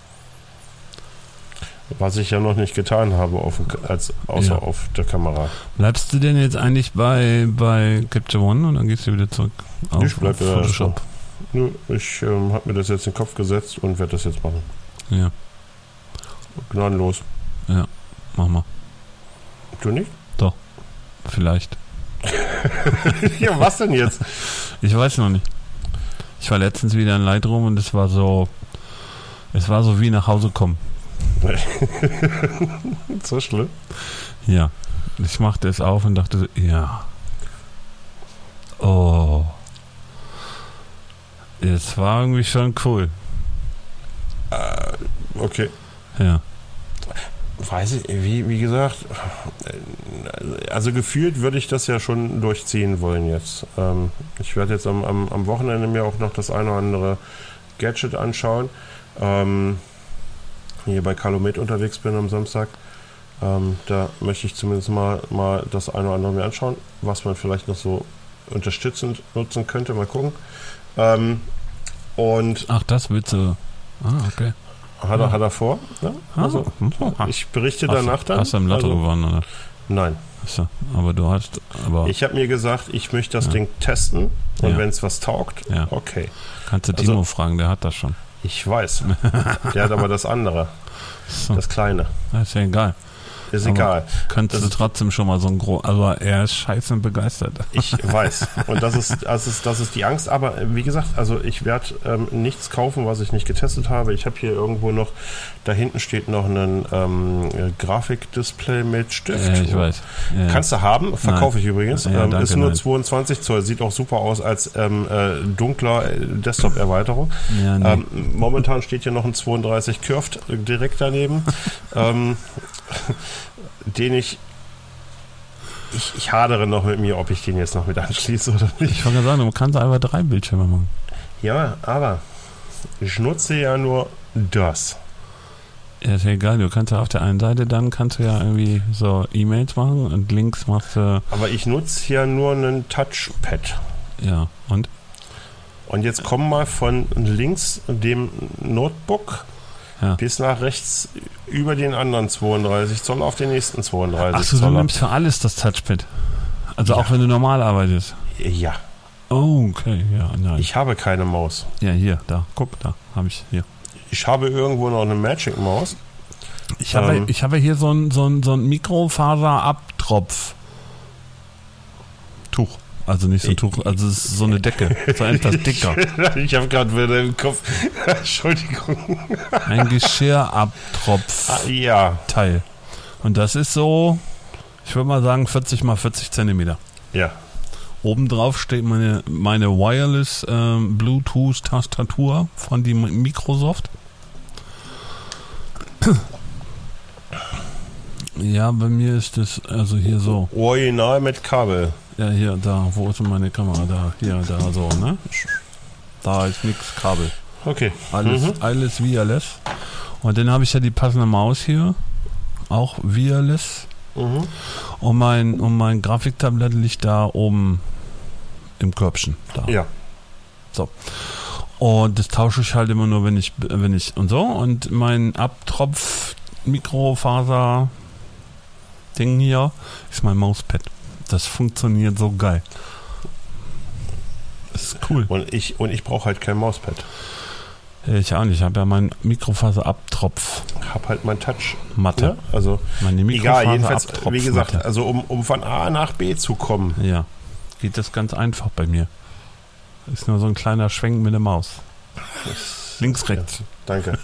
Was ich ja noch nicht getan habe, außer auf der Kamera. Bleibst du denn jetzt eigentlich bei Capture One und dann gehst du wieder zurück auf Photoshop? Nö, ich habe mir das jetzt in den Kopf gesetzt und werde das jetzt machen. Ja. Gnadenlos. Ja, mach mal. Du nicht? Doch, vielleicht. Ja, was denn jetzt? Ich weiß noch nicht. Ich war letztens wieder in Lightroom und es war so wie nach Hause kommen. So schlimm? Ja. Ich machte es auf und dachte, ja. Oh. Es war irgendwie schon cool. Okay. Ja. Weiß ich, wie gesagt, also gefühlt würde ich das ja schon durchziehen wollen jetzt. Ich werde jetzt am Wochenende mir auch noch das eine oder andere Gadget anschauen. Hier bei Calumet unterwegs bin am Samstag. Da möchte ich zumindest mal das eine oder andere mir anschauen, was man vielleicht noch so unterstützend nutzen könnte. Mal gucken. Und ach, das willst du. Ah, okay. Hat er vor? Ja? Also, ich berichte danach dann. Hast du im Lotto gewonnen, oder? Nein. Achso, aber du hast... Ich habe mir gesagt, ich möchte das Ding testen und wenn es was taugt, okay. Kannst du Timo fragen, der hat das schon. Ich weiß. Der hat aber das andere. So. Das kleine. Das ist ja egal. Ist egal. Könntest du trotzdem schon mal so ein aber er ist scheiße begeistert. Ich weiß. Und das ist die Angst. Aber wie gesagt, also ich werde nichts kaufen, was ich nicht getestet habe. Ich habe hier irgendwo noch, da hinten steht noch ein Grafikdisplay mit Stift. Ja, ich weiß. Ja. Kannst du haben, verkaufe ich übrigens. Ja, danke, ist nur 22 Zoll, sieht auch super aus als dunkler Desktop-Erweiterung. Ja, nee. Momentan steht hier noch ein 32 Curved direkt daneben. Den ich hadere noch mit mir, ob ich den jetzt noch mit anschließe oder nicht. Ich wollte sagen, du kannst einfach 3 Bildschirme machen. Ja, aber ich nutze ja nur das. Ja, ist ja egal, du kannst ja auf der einen Seite, dann kannst du ja irgendwie so E-Mails machen und links machst du... Aber ich nutze ja nur einen Touchpad. Ja, und? Und jetzt komm mal von links dem Notebook bis nach rechts über den anderen 32 Zoll auf den nächsten 32 Zoll. Achso, du nimmst für alles das Touchpad. Also auch wenn du normal arbeitest. Ja. Oh, okay, ja, nein. Ich habe keine Maus. Ja, hier, da, guck, da habe ich hier. Ich habe irgendwo noch eine Magic Maus. Ich habe hier so ein Mikrofaser-Abtropf. Tuch. Also nicht so ein Tuch, also es ist so eine Decke. So etwas dicker. Ich habe gerade wieder im Kopf. Entschuldigung. Ein Geschirrabtropf-Teil. Und das ist so, ich würde mal sagen, 40 mal 40 Zentimeter. Ja. Obendrauf steht meine Wireless Bluetooth-Tastatur von die Microsoft. Ja, bei mir ist das also hier so. Original mit Kabel. Ja, hier, da, wo ist denn meine Kamera? Da, hier, da, so, ne? Da ist nix Kabel. Okay. Alles wireless. Und dann habe ich ja die passende Maus hier, auch wireless. Und mein Grafiktablett liegt da oben im Körbchen. Da. Ja. So. Und das tausche ich halt immer nur, wenn ich und so. Und mein Abtropf-Mikrofaser-Ding hier ist mein Mauspad. Das funktioniert so geil. Das ist cool. Und ich brauche halt kein Mauspad. Ich auch nicht. Ich habe ja meinen Mikrofaser-Abtropf. Hab halt mein Touch. Matte. Ne? Also meine egal, jedenfalls, wie gesagt, Matte. also um von A nach B zu kommen. Ja. Geht das ganz einfach bei mir. Ist nur so ein kleiner Schwenk mit der Maus. Links, rechts. Ja, danke.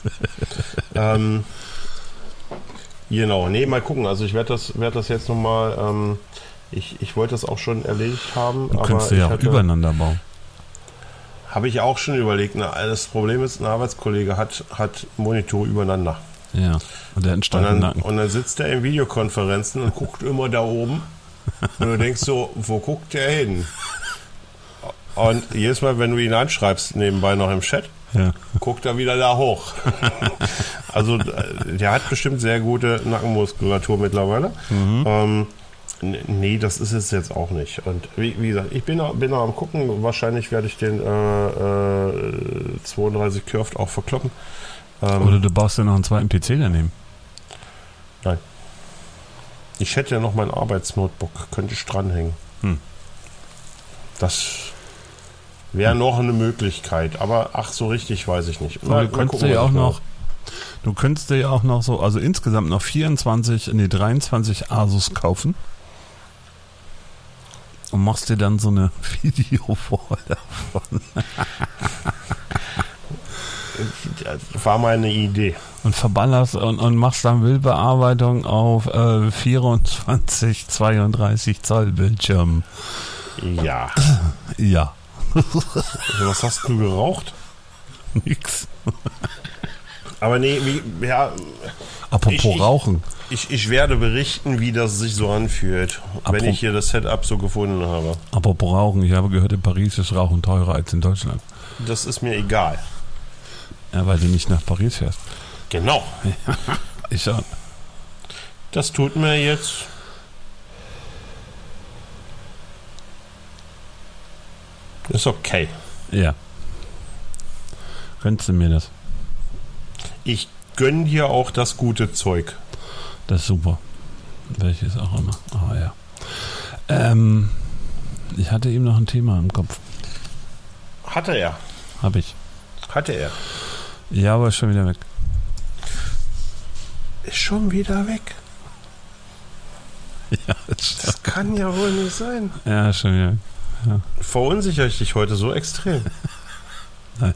Genau, nee, mal gucken. Also ich werde das jetzt nochmal, ich wollte das auch schon erledigt haben. Du kannst ja auch übereinander bauen. Habe ich auch schon überlegt. Das Problem ist, ein Arbeitskollege hat Monitore übereinander. Ja, und der entstand Nacken. Und dann sitzt er in Videokonferenzen und guckt immer da oben. Und du denkst so, wo guckt der hin? Und jedes Mal, wenn du ihn anschreibst, nebenbei noch im Chat, guckt er wieder da hoch. Also der hat bestimmt sehr gute Nackenmuskulatur mittlerweile. Nee, das ist es jetzt auch nicht. Und wie gesagt, ich bin noch am gucken. Wahrscheinlich werde ich den 32 Curved auch verkloppen. Oder du baust ja noch einen zweiten PC daneben. Nein. Ich hätte ja noch mein Arbeitsnotebook. Könnte ich dranhängen. Das wäre noch eine Möglichkeit. Aber so richtig weiß ich nicht. Du könntest dir ja auch noch so, also insgesamt noch 23 Asus kaufen. Und machst dir dann so eine Video-Wall davon. Das war meine Idee. Und verballerst und machst dann Bildbearbeitung auf 24, 32 Zoll Bildschirm. Ja. Ja. Was hast du geraucht? Nix. Aber nee, apropos Rauchen. Ich werde berichten, wie das sich so anfühlt, wenn ich hier das Setup so gefunden habe. Apropos Rauchen, ich habe gehört, in Paris ist Rauchen teurer als in Deutschland. Das ist mir egal. Ja, weil du nicht nach Paris fährst. Genau. Ich auch. Das tut mir jetzt... Ist okay. Ja. Gönnst du mir das? Ich gönn dir auch das gute Zeug. Das ist super. Welches auch immer. Ah ja. Ich hatte eben noch ein Thema im Kopf. Hatte er. Hab ich. Hatte er. Ja, aber ist schon wieder weg. Ist schon wieder weg? Ja, das kann ja wohl nicht sein. Ja, ist schon wieder weg. Ja. Verunsichere ich dich heute so extrem? Nein.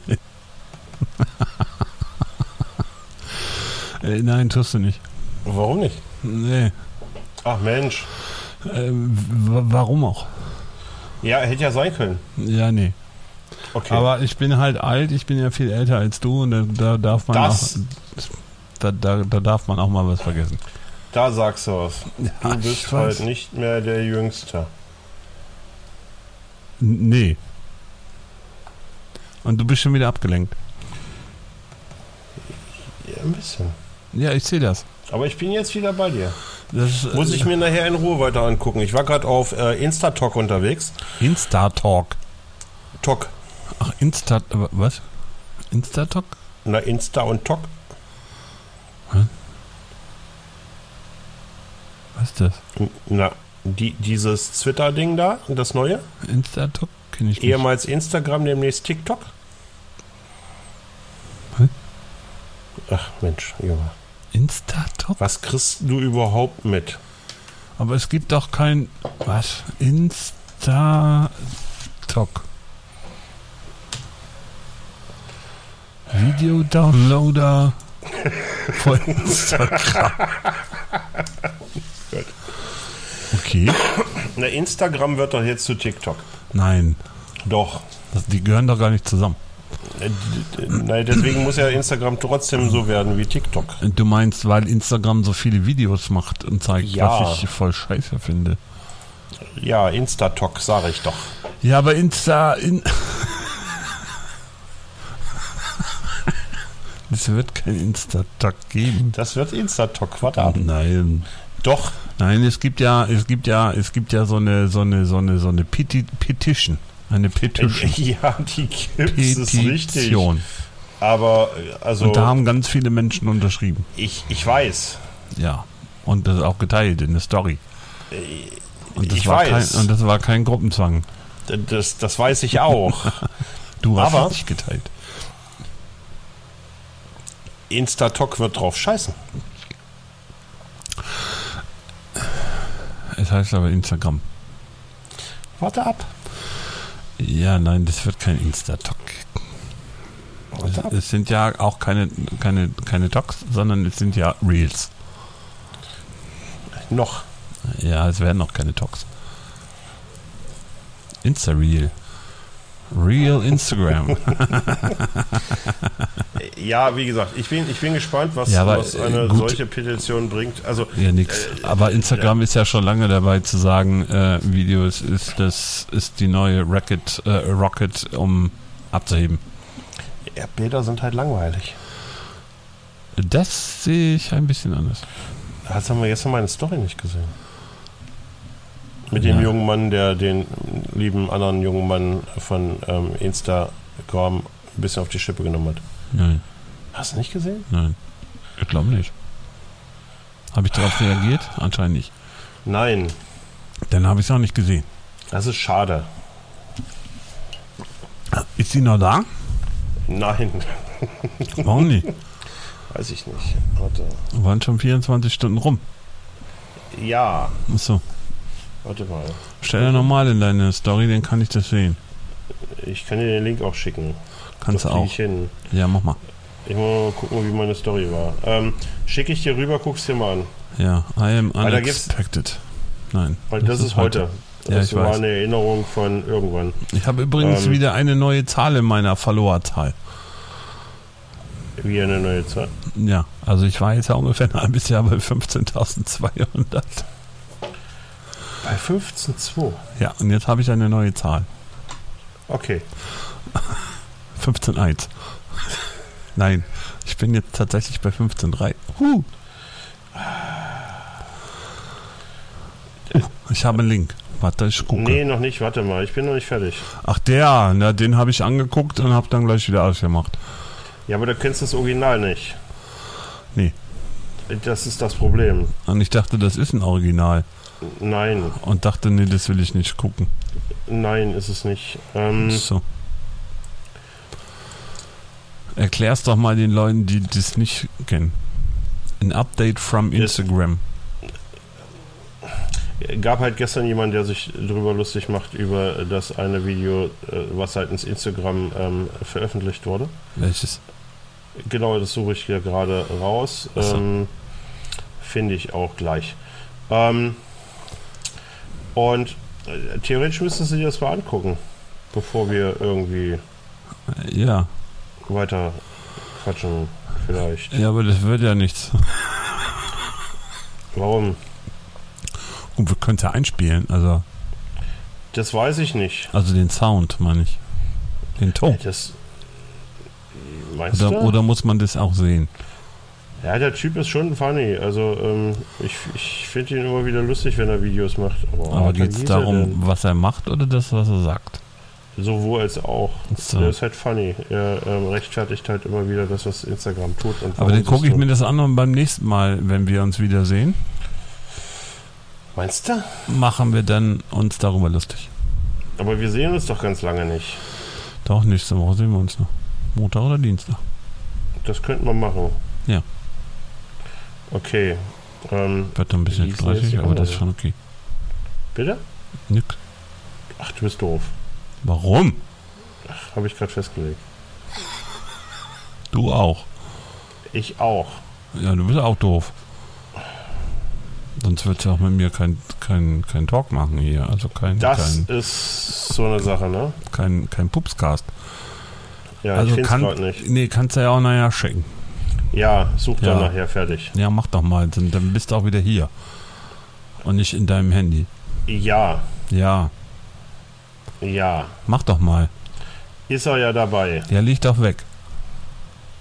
Nein, tust du nicht. Warum nicht? Nee. Ach Mensch. Warum auch? Ja, hätte ja sein können. Ja, nee. Okay. Aber ich bin halt alt, ich bin ja viel älter als du und da darf man da darf man auch mal was vergessen. Da sagst du was. Ja, du bist halt nicht mehr der Jüngste. Nee. Und du bist schon wieder abgelenkt. Ja, ein bisschen. Ja, ich sehe das. Aber ich bin jetzt wieder bei dir. Das muss ich mir nachher in Ruhe weiter angucken. Ich war gerade auf Instatalk unterwegs. Instatalk? Talk. Ach, was? Instatalk? Na, Insta und Talk. Hm? Was ist das? Na, dieses Twitter-Ding da, das neue. Instatalk kenne ich nicht. Ehemals Instagram, demnächst TikTok. Hm? Ach Mensch, Junge. Instatalk? Was kriegst du überhaupt mit? Aber es gibt doch kein... Was? Instatalk. Video-Downloader von Instagram. Gut. Okay. Na, Instagram wird doch jetzt zu TikTok. Nein. Doch. Die gehören doch gar nicht zusammen. Nein, deswegen muss ja Instagram trotzdem so werden wie TikTok. Du meinst, weil Instagram so viele Videos macht und zeigt, ja, was ich voll scheiße finde. Ja, Instatalk, sage ich doch. Ja, aber Es wird kein Insta-Talk geben. Das wird Insta-Talk, warte ab. Nein. Doch. Nein, es gibt ja so eine Petition. Eine Petition. Ja, die gibt es, ist richtig. Aber, also... Und da haben ganz viele Menschen unterschrieben. Ich weiß. Ja. Und das ist auch geteilt in der Story. Und das war kein Gruppenzwang. Das weiß ich auch. Du hast es nicht geteilt. Insta-Talk wird drauf scheißen. Es heißt aber Instagram. Warte ab. Ja, nein, das wird kein Insta-Talk. Es sind ja auch keine Talks, sondern es sind ja Reels. Noch. Ja, es werden noch keine Talks. Insta-Reel. Real Instagram. Ja, wie gesagt, ich bin gespannt, was eine solche Petition bringt. Also ja, nix. Aber Instagram ist ja schon lange dabei zu sagen, Videos ist die neue Rocket, um abzuheben. Ja, Bilder sind halt langweilig. Das sehe ich ein bisschen anders. Das haben wir gestern meine Story nicht gesehen. Mit dem jungen Mann, der den lieben anderen jungen Mann von Instagram ein bisschen auf die Schippe genommen hat. Nein. Hast du nicht gesehen? Nein. Ich glaube nicht. Habe ich darauf reagiert? Anscheinend nicht. Nein. Dann habe ich es auch nicht gesehen. Das ist schade. Ist sie noch da? Nein. Warum nicht? Weiß ich nicht. Warte. Waren schon 24 Stunden rum. Ja. Achso. Warte mal. Stell dir nochmal in deine Story, dann kann ich das sehen. Ich kann dir den Link auch schicken. Kannst du auch. Ich hin. Ja, mach mal. Ich muss mal gucken, wie meine Story war. Schicke ich dir rüber, guck's dir mal an. Ja, I am unexpected. Nein. Weil das ist heute. Ja, das war eine Erinnerung von irgendwann. Ich habe übrigens wieder eine neue Zahl in meiner Follower-Zahl. Wie eine neue Zahl? Ja, also ich war jetzt ja ungefähr ein halbes Jahr bei 15.200. Bei 15.2? Ja, und jetzt habe ich eine neue Zahl. Okay. 15.1. Nein, ich bin jetzt tatsächlich bei 15.3. Ich habe einen Link. Warte, ich gucke. Nee, noch nicht. Warte mal, ich bin noch nicht fertig. Ach, den habe ich angeguckt und habe dann gleich wieder ausgemacht. Ja, aber du kennst das Original nicht. Nee. Das ist das Problem. Und ich dachte, das ist ein Original. Nein. Und dachte, nee, das will ich nicht gucken. Nein, ist es nicht. So. Erklär's doch mal den Leuten, die das nicht kennen. Ein Update from Instagram. Gab halt gestern jemand, der sich darüber lustig macht, über das eine Video, was seitens Instagram veröffentlicht wurde. Welches? Genau, das suche ich hier gerade raus. Finde ich auch gleich. Und theoretisch müssten Sie das mal angucken, bevor wir irgendwie weiter quatschen vielleicht. Ja, aber das wird ja nichts. Warum? Und wir können es ja einspielen, also. Das weiß ich nicht. Also den Sound, meine ich. Den Ton. Das, meinst du? Oder muss man das auch sehen? Ja, der Typ ist schon funny. Also ich finde ihn immer wieder lustig, wenn er Videos macht. Aber geht es darum, was er macht oder das, was er sagt? Sowohl als auch. So. Der ist halt funny. Er rechtfertigt halt immer wieder das, was Instagram tut. Und aber dann gucke ich mir das an und beim nächsten Mal, wenn wir uns wiedersehen. Meinst du? Machen wir dann uns darüber lustig. Aber wir sehen uns doch ganz lange nicht. Doch, nächste Woche sehen wir uns noch. Montag oder Dienstag. Das könnten wir machen. Ja. Okay. Wird ein bisschen stressig, aber das ist schon okay. Bitte? Nix. Ach, du bist doof. Warum? Ach, habe ich gerade festgelegt. Du auch. Ich auch. Ja, du bist auch doof. Sonst wird es ja auch mit mir kein Talk machen hier. Also das ist so eine Sache, ne? Kein Pupscast. Ja, also ich finde es gerade nicht. Nee, kannst du ja auch nachher schicken. Ja, such dann nachher fertig. Ja, mach doch mal. Dann bist du auch wieder hier. Und nicht in deinem Handy. Ja. Ja. Ja. Mach doch mal. Ist er ja dabei. Ja, liegt doch weg.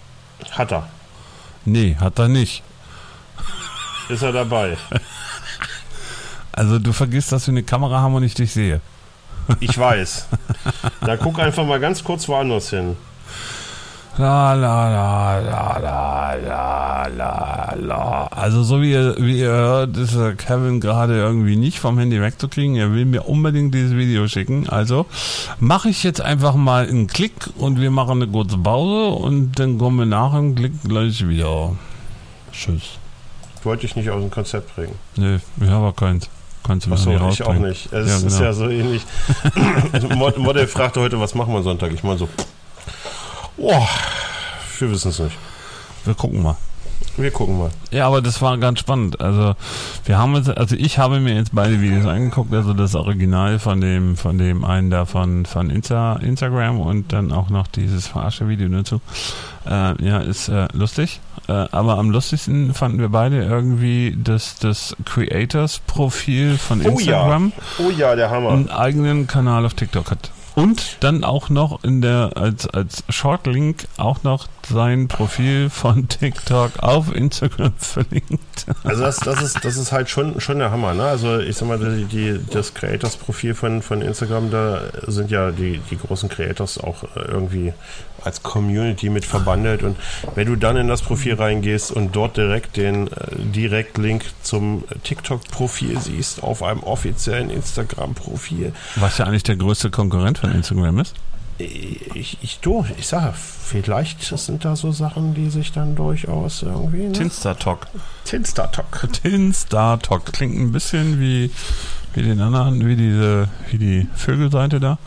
Hat er. Nee, hat er nicht. Ist er dabei? Also du vergisst, dass wir eine Kamera haben und ich dich sehe. Ich weiß. Da guck einfach mal ganz kurz woanders hin. La la la la la la la la. Also so wie ihr hört, ist Kevin gerade irgendwie nicht vom Handy wegzukriegen. Er will mir unbedingt dieses Video schicken. Also mache ich jetzt einfach mal einen Klick und wir machen eine kurze Pause und dann kommen wir nach dem Klick gleich wieder. Tschüss. Wollte ich nicht aus dem Konzept bringen. Nee, ich habe auch keins. Kannst du mir Achso, nicht ich auch nicht. Es ist ja so ähnlich. Model fragte heute, was machen wir Sonntag? Ich meine so, boah, wir wissen es nicht. Wir gucken mal. Ja, aber das war ganz spannend. Also ich habe mir jetzt beide Videos angeguckt, also das Original von dem einen da von Instagram und dann auch noch dieses Verarsche-Video dazu. Ist lustig. Aber am lustigsten fanden wir beide irgendwie das Creators-Profil von Instagram. Oh ja, der Hammer. Einen eigenen Kanal auf TikTok hat. Und dann auch noch als Shortlink auch noch sein Profil von TikTok auf Instagram verlinkt. Also das ist halt schon der Hammer, ne? Also ich sag mal, das Creators-Profil von Instagram, da sind ja die großen Creators auch irgendwie als Community mit verbandelt, und wenn du dann in das Profil reingehst und dort direkt den Direktlink zum TikTok-Profil siehst, auf einem offiziellen Instagram-Profil. Was ja eigentlich der größte Konkurrent von Instagram ist? Ich sage, vielleicht sind da so Sachen, die sich dann durchaus irgendwie... Ne? Tinsta-Talk. Tinsta-Talk. Klingt ein bisschen wie den anderen, wie die Vögelseite da.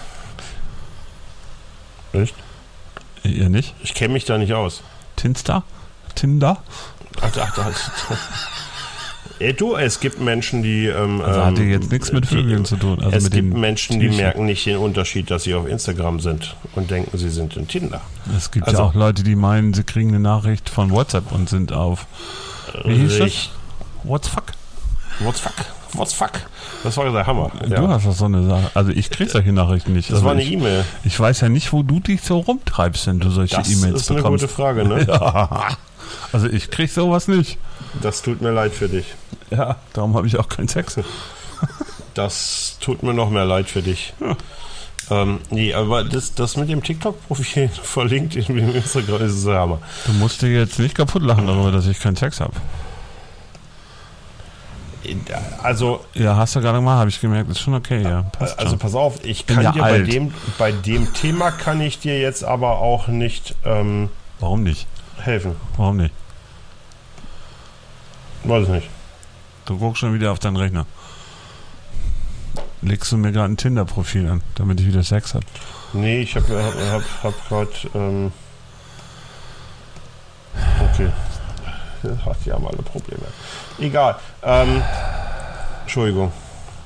Echt? Ihr nicht? Ich kenne mich da nicht aus. Tinder? Ach, es gibt Menschen, die... also hat jetzt nichts mit Vögeln zu tun. Also es gibt Menschen, die merken nicht den Unterschied, dass sie auf Instagram sind und denken, sie sind in Tinder. Es gibt ja auch Leute, die meinen, sie kriegen eine Nachricht von WhatsApp und sind auf... Wie hieß das? WhatsApp. Das war der Hammer. Du hast doch so eine Sache. Also ich kriege solche Nachrichten nicht. Das war eine E-Mail. Ich weiß ja nicht, wo du dich so rumtreibst, wenn du solche E-Mails bekommst. Das ist eine gute Frage, ne? Ja. Also ich kriege sowas nicht. Das tut mir leid für dich. Ja, darum habe ich auch keinen Sex. Das tut mir noch mehr leid für dich. Nee, aber das mit dem TikTok-Profil verlinkt in Instagram ist der Hammer. Du musst dir jetzt nicht kaputt lachen darüber, dass ich keinen Sex habe. Also... Ja, hast du gerade mal, habe ich gemerkt, ist schon okay, ja. Passt also schon. pass auf, ich kann dir bei dem Thema kann ich dir jetzt aber auch nicht... Warum nicht? Helfen. Warum nicht? Weiß ich nicht. Du guckst schon wieder auf deinen Rechner. Legst du mir gerade ein Tinder-Profil an, damit ich wieder Sex habe? Nee, ich hab gerade... okay. Die haben alle Probleme. Egal. Entschuldigung.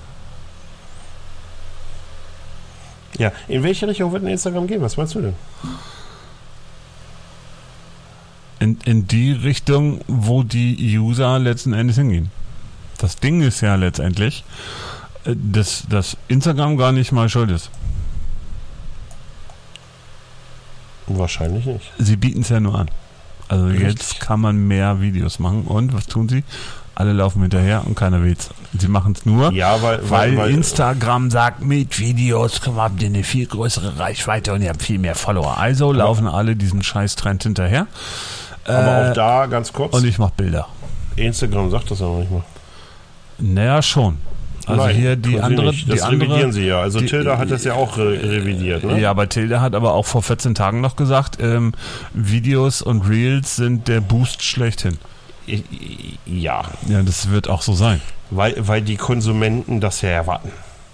Ja, in welche Richtung wird denn Instagram gehen? Was meinst du denn? In die Richtung, wo die User letzten Endes hingehen. Das Ding ist ja letztendlich, dass Instagram gar nicht mal schuld ist. Wahrscheinlich nicht. Sie bieten es ja nur an. Also Richtig. Jetzt kann man mehr Videos machen. Und was tun sie? Alle laufen hinterher und keiner will's. Sie machen es nur, weil Instagram sagt, mit Videos habt ihr eine viel größere Reichweite und ihr habt viel mehr Follower. Also laufen alle diesen Scheiß-Trend hinterher. Aber auch da, ganz kurz. Und ich mache Bilder. Instagram sagt das ja noch nicht mal. Naja, schon. Also nein, hier die andere... Das revidieren sie ja. Also Tilda hat das ja auch revidiert, ne? Ja, aber Tilda hat aber auch vor 14 Tagen noch gesagt, Videos und Reels sind der Boost schlechthin. Ja. Ja, das wird auch so sein. Weil die Konsumenten das ja erwarten.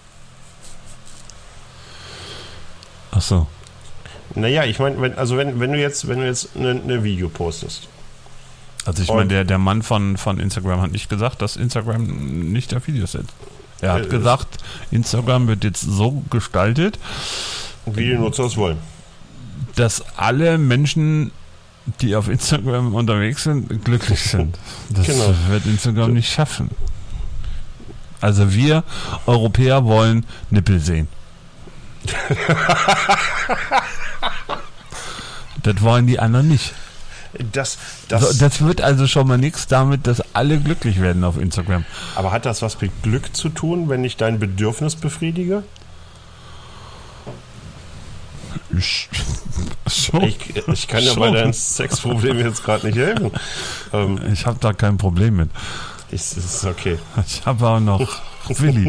Ach so. Naja, ich meine, wenn du jetzt eine Video postest. Also ich meine, der Mann von Instagram hat nicht gesagt, dass Instagram nicht auf Videos setzt. Er hat gesagt, Instagram wird jetzt so gestaltet, wie die Nutzer es wollen. Dass alle Menschen, die auf Instagram unterwegs sind, glücklich sind. Das wird Instagram nicht schaffen. Also wir Europäer wollen Nippel sehen. Das wollen die anderen nicht. Das wird also schon mal nichts damit, dass alle glücklich werden auf Instagram. Aber hat das was mit Glück zu tun, wenn ich dein Bedürfnis befriedige? Ich kann ja bei deinem Sexproblem jetzt gerade nicht helfen. Ich habe da kein Problem mit. Ist okay. Ich habe auch noch Willi.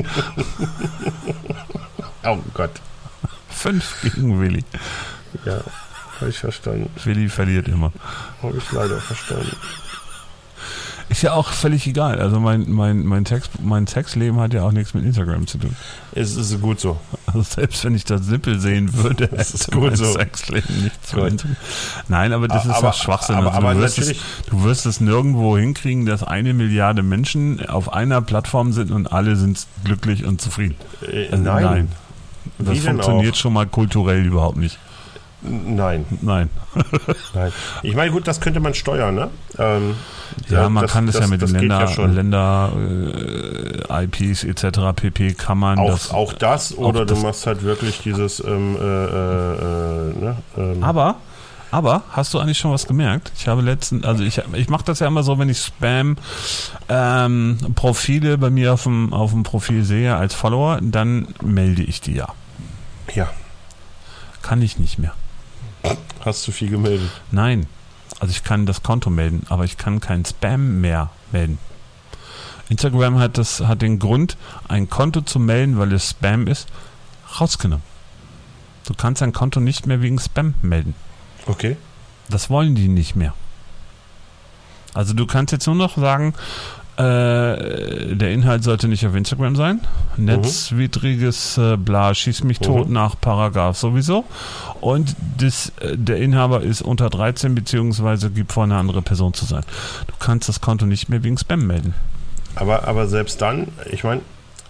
Oh Gott. 5 gegen Willi. Ja, habe ich verstanden. Willi verliert immer. Habe ich leider verstanden. Ist ja auch völlig egal. Also mein Sexleben hat ja auch nichts mit Instagram zu tun. Es ist gut so. Also selbst wenn ich das Simpel sehen würde, ist gut so. Sexleben nichts mit Instagram. Nein, aber das ist doch Schwachsinn. Aber du wirst es nirgendwo hinkriegen, dass 1 Milliarde Menschen auf einer Plattform sind und alle sind glücklich und zufrieden. Nein. Das funktioniert schon mal kulturell überhaupt nicht. Nein. Ich meine, gut, das könnte man steuern, ne? Man kann das ja mit den Länder IPs etc. pp. kann man auch das oder du machst halt wirklich dieses Aber hast du eigentlich schon was gemerkt? Ich habe ich mache das ja immer so, wenn ich Spam Profile bei mir auf dem Profil sehe als Follower, dann melde ich die ja. Ja. Kann ich nicht mehr. Hast du viel gemeldet? Nein. Also ich kann das Konto melden, aber ich kann kein Spam mehr melden. Instagram hat den Grund, ein Konto zu melden, weil es Spam ist, rausgenommen. Du kannst ein Konto nicht mehr wegen Spam melden. Okay. Das wollen die nicht mehr. Also du kannst jetzt nur noch sagen, der Inhalt sollte nicht auf Instagram sein. Netzwidriges bla, schieß mich tot nach Paragraph sowieso. Und der Inhaber ist unter 13 beziehungsweise gibt vor, eine andere Person zu sein. Du kannst das Konto nicht mehr wegen Spam melden. Aber selbst dann, ich meine,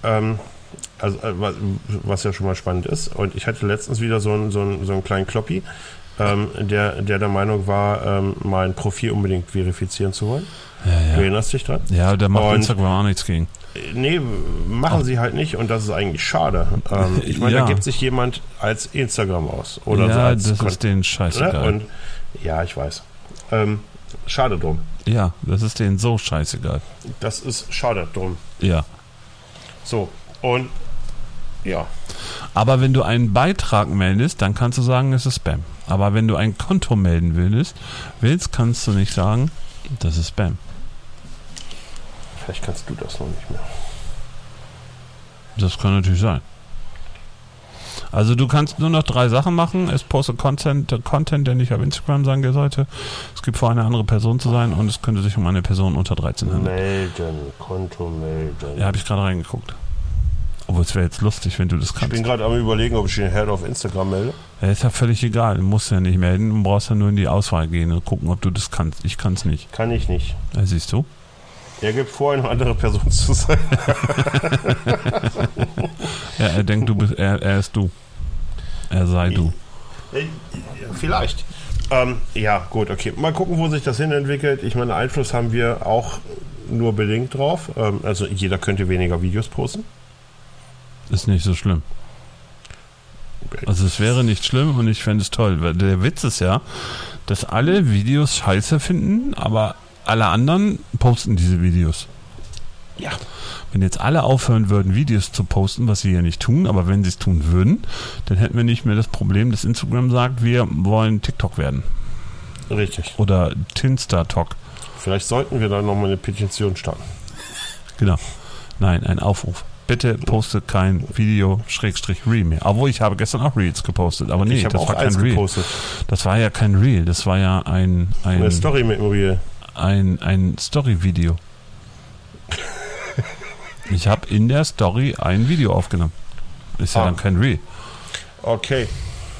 was ja schon mal spannend ist, und ich hatte letztens wieder so einen kleinen Kloppi, der Meinung war, mein Profil unbedingt verifizieren zu wollen. Ja. Du erinnerst dich dran? Ja, da macht Instagram auch nichts gegen. Nee, machen sie halt nicht und das ist eigentlich schade. Ich meine, da gibt sich jemand als Instagram aus. Oder so als das ist denen scheißegal. Und, ja, ich weiß. Schade drum. Ja, das ist denen so scheißegal. Das ist schade drum. Ja. So, und ja. Aber wenn du einen Beitrag meldest, dann kannst du sagen, es ist Spam. Aber wenn du ein Konto melden willst, kannst du nicht sagen, das ist Spam. Vielleicht kannst du das noch nicht mehr. Das kann natürlich sein. Also du kannst nur noch 3 Sachen machen. Es postet Content, der nicht auf Instagram sein sollte. Es gibt vor, eine andere Person zu sein und es könnte sich um eine Person unter 13 handeln. Konto melden. Ja, habe ich gerade reingeguckt. Obwohl, es wäre jetzt lustig, wenn du das kannst. Ich bin gerade am Überlegen, ob ich den Head auf Instagram melde. Ja, ist ja völlig egal. Du musst ja nicht melden. Du brauchst ja nur in die Auswahl gehen und gucken, ob du das kannst. Ich kann es nicht. Kann ich nicht. Ja, siehst du? Er gibt vor, eine andere Person zu sein. Ja, er denkt, er ist du. Er sei du. Vielleicht. Ja, gut, okay. Mal gucken, wo sich das hin entwickelt. Ich meine, Einfluss haben wir auch nur bedingt drauf. Also jeder könnte weniger Videos posten. Ist nicht so schlimm. Also es wäre nicht schlimm und ich fände es toll. Weil der Witz ist ja, dass alle Videos scheiße finden, aber alle anderen posten diese Videos. Ja. Wenn jetzt alle aufhören würden, Videos zu posten, was sie ja nicht tun, aber wenn sie es tun würden, dann hätten wir nicht mehr das Problem, dass Instagram sagt, wir wollen TikTok werden. Richtig. Oder Tinsta-Talk. Vielleicht sollten wir da nochmal eine Petition starten. Genau. Nein, ein Aufruf. Bitte poste kein Video-Reel mehr. Obwohl, ich habe gestern auch Reels gepostet, aber nee, das war kein Reel. Gepostet. Das war ja kein Reel, das war ja eine Story mit dem Reel. Ein Story-Video. Ich habe in der Story ein Video aufgenommen. Ist ja dann kein Reel. Okay.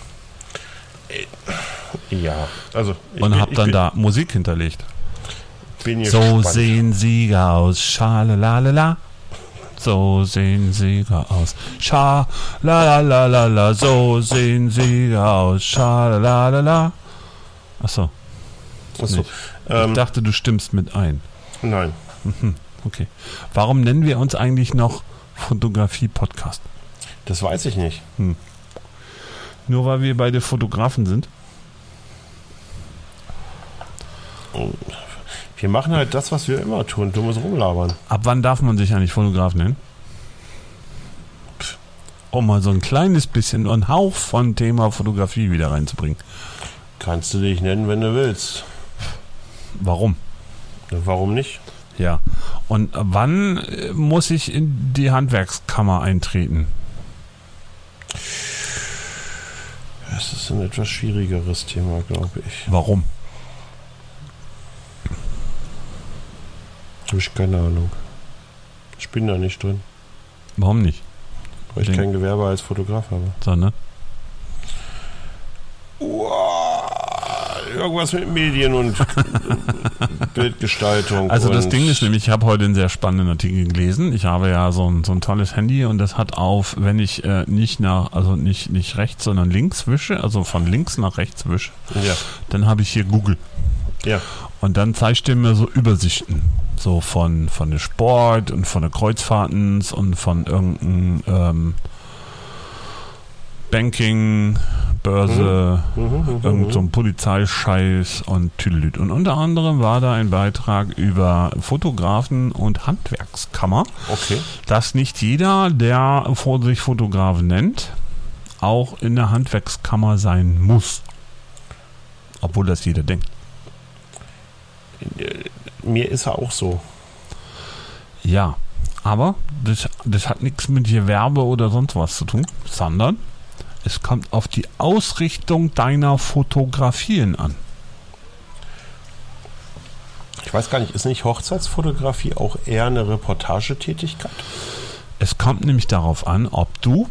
Ja, also. Und habe dann da Musik hinterlegt. Bin so gespannt. Sehen Sieger aus. Schalalala. So sehen Sieger aus. Schalalala. So sehen Sieger aus. Schalalala. Achso. Ich dachte, du stimmst mit ein. Nein. Okay. Warum nennen wir uns eigentlich noch Fotografie-Podcast? Das weiß ich nicht. Nur weil wir beide Fotografen sind? Wir machen halt das, was wir immer tun, dummes Rumlabern. Ab wann darf man sich eigentlich Fotograf nennen? Um mal so ein kleines bisschen, einen Hauch von Thema Fotografie wieder reinzubringen. Kannst du dich nennen, wenn du willst. Warum? Warum nicht? Ja. Und wann muss ich in die Handwerkskammer eintreten? Das ist ein etwas schwierigeres Thema, glaube ich. Warum? Habe ich keine Ahnung. Ich bin da nicht drin. Warum nicht? Weil ich kein Gewerbe als Fotograf habe. So, ne? Irgendwas mit Medien und Bildgestaltung. Also das Ding ist nämlich, ich habe heute einen sehr spannenden Artikel gelesen. Ich habe ja so ein tolles Handy und das hat auf, wenn ich nicht rechts, sondern links wische, also von links nach rechts wische, ja, dann habe ich hier Google. Ja. Und dann zeigt er mir so Übersichten. So von der Sport und von der Kreuzfahrten und von irgendeinem Banking, Börse, irgend so ein Polizeischeiß und Tüdelüt. Und unter anderem war da ein Beitrag über Fotografen und Handwerkskammer. Okay. Dass nicht jeder, der sich Fotograf nennt, auch in der Handwerkskammer sein muss. Obwohl das jeder denkt. Mir ist er auch so. Ja, aber das hat nichts mit Gewerbe oder sonst was zu tun, sondern es kommt auf die Ausrichtung deiner Fotografien an. Ich weiß gar nicht, ist nicht Hochzeitsfotografie auch eher eine Reportagetätigkeit? Es kommt nämlich darauf an, ob du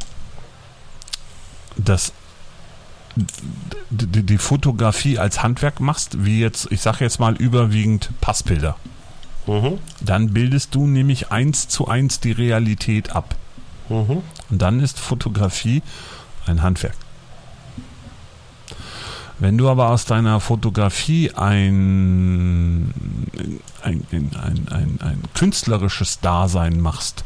die Fotografie als Handwerk machst, wie jetzt, ich sage jetzt mal überwiegend Passbilder. Dann bildest du nämlich 1:1 die Realität ab. Und dann ist Fotografie ein Handwerk. Wenn du aber aus deiner Fotografie ein künstlerisches Dasein machst,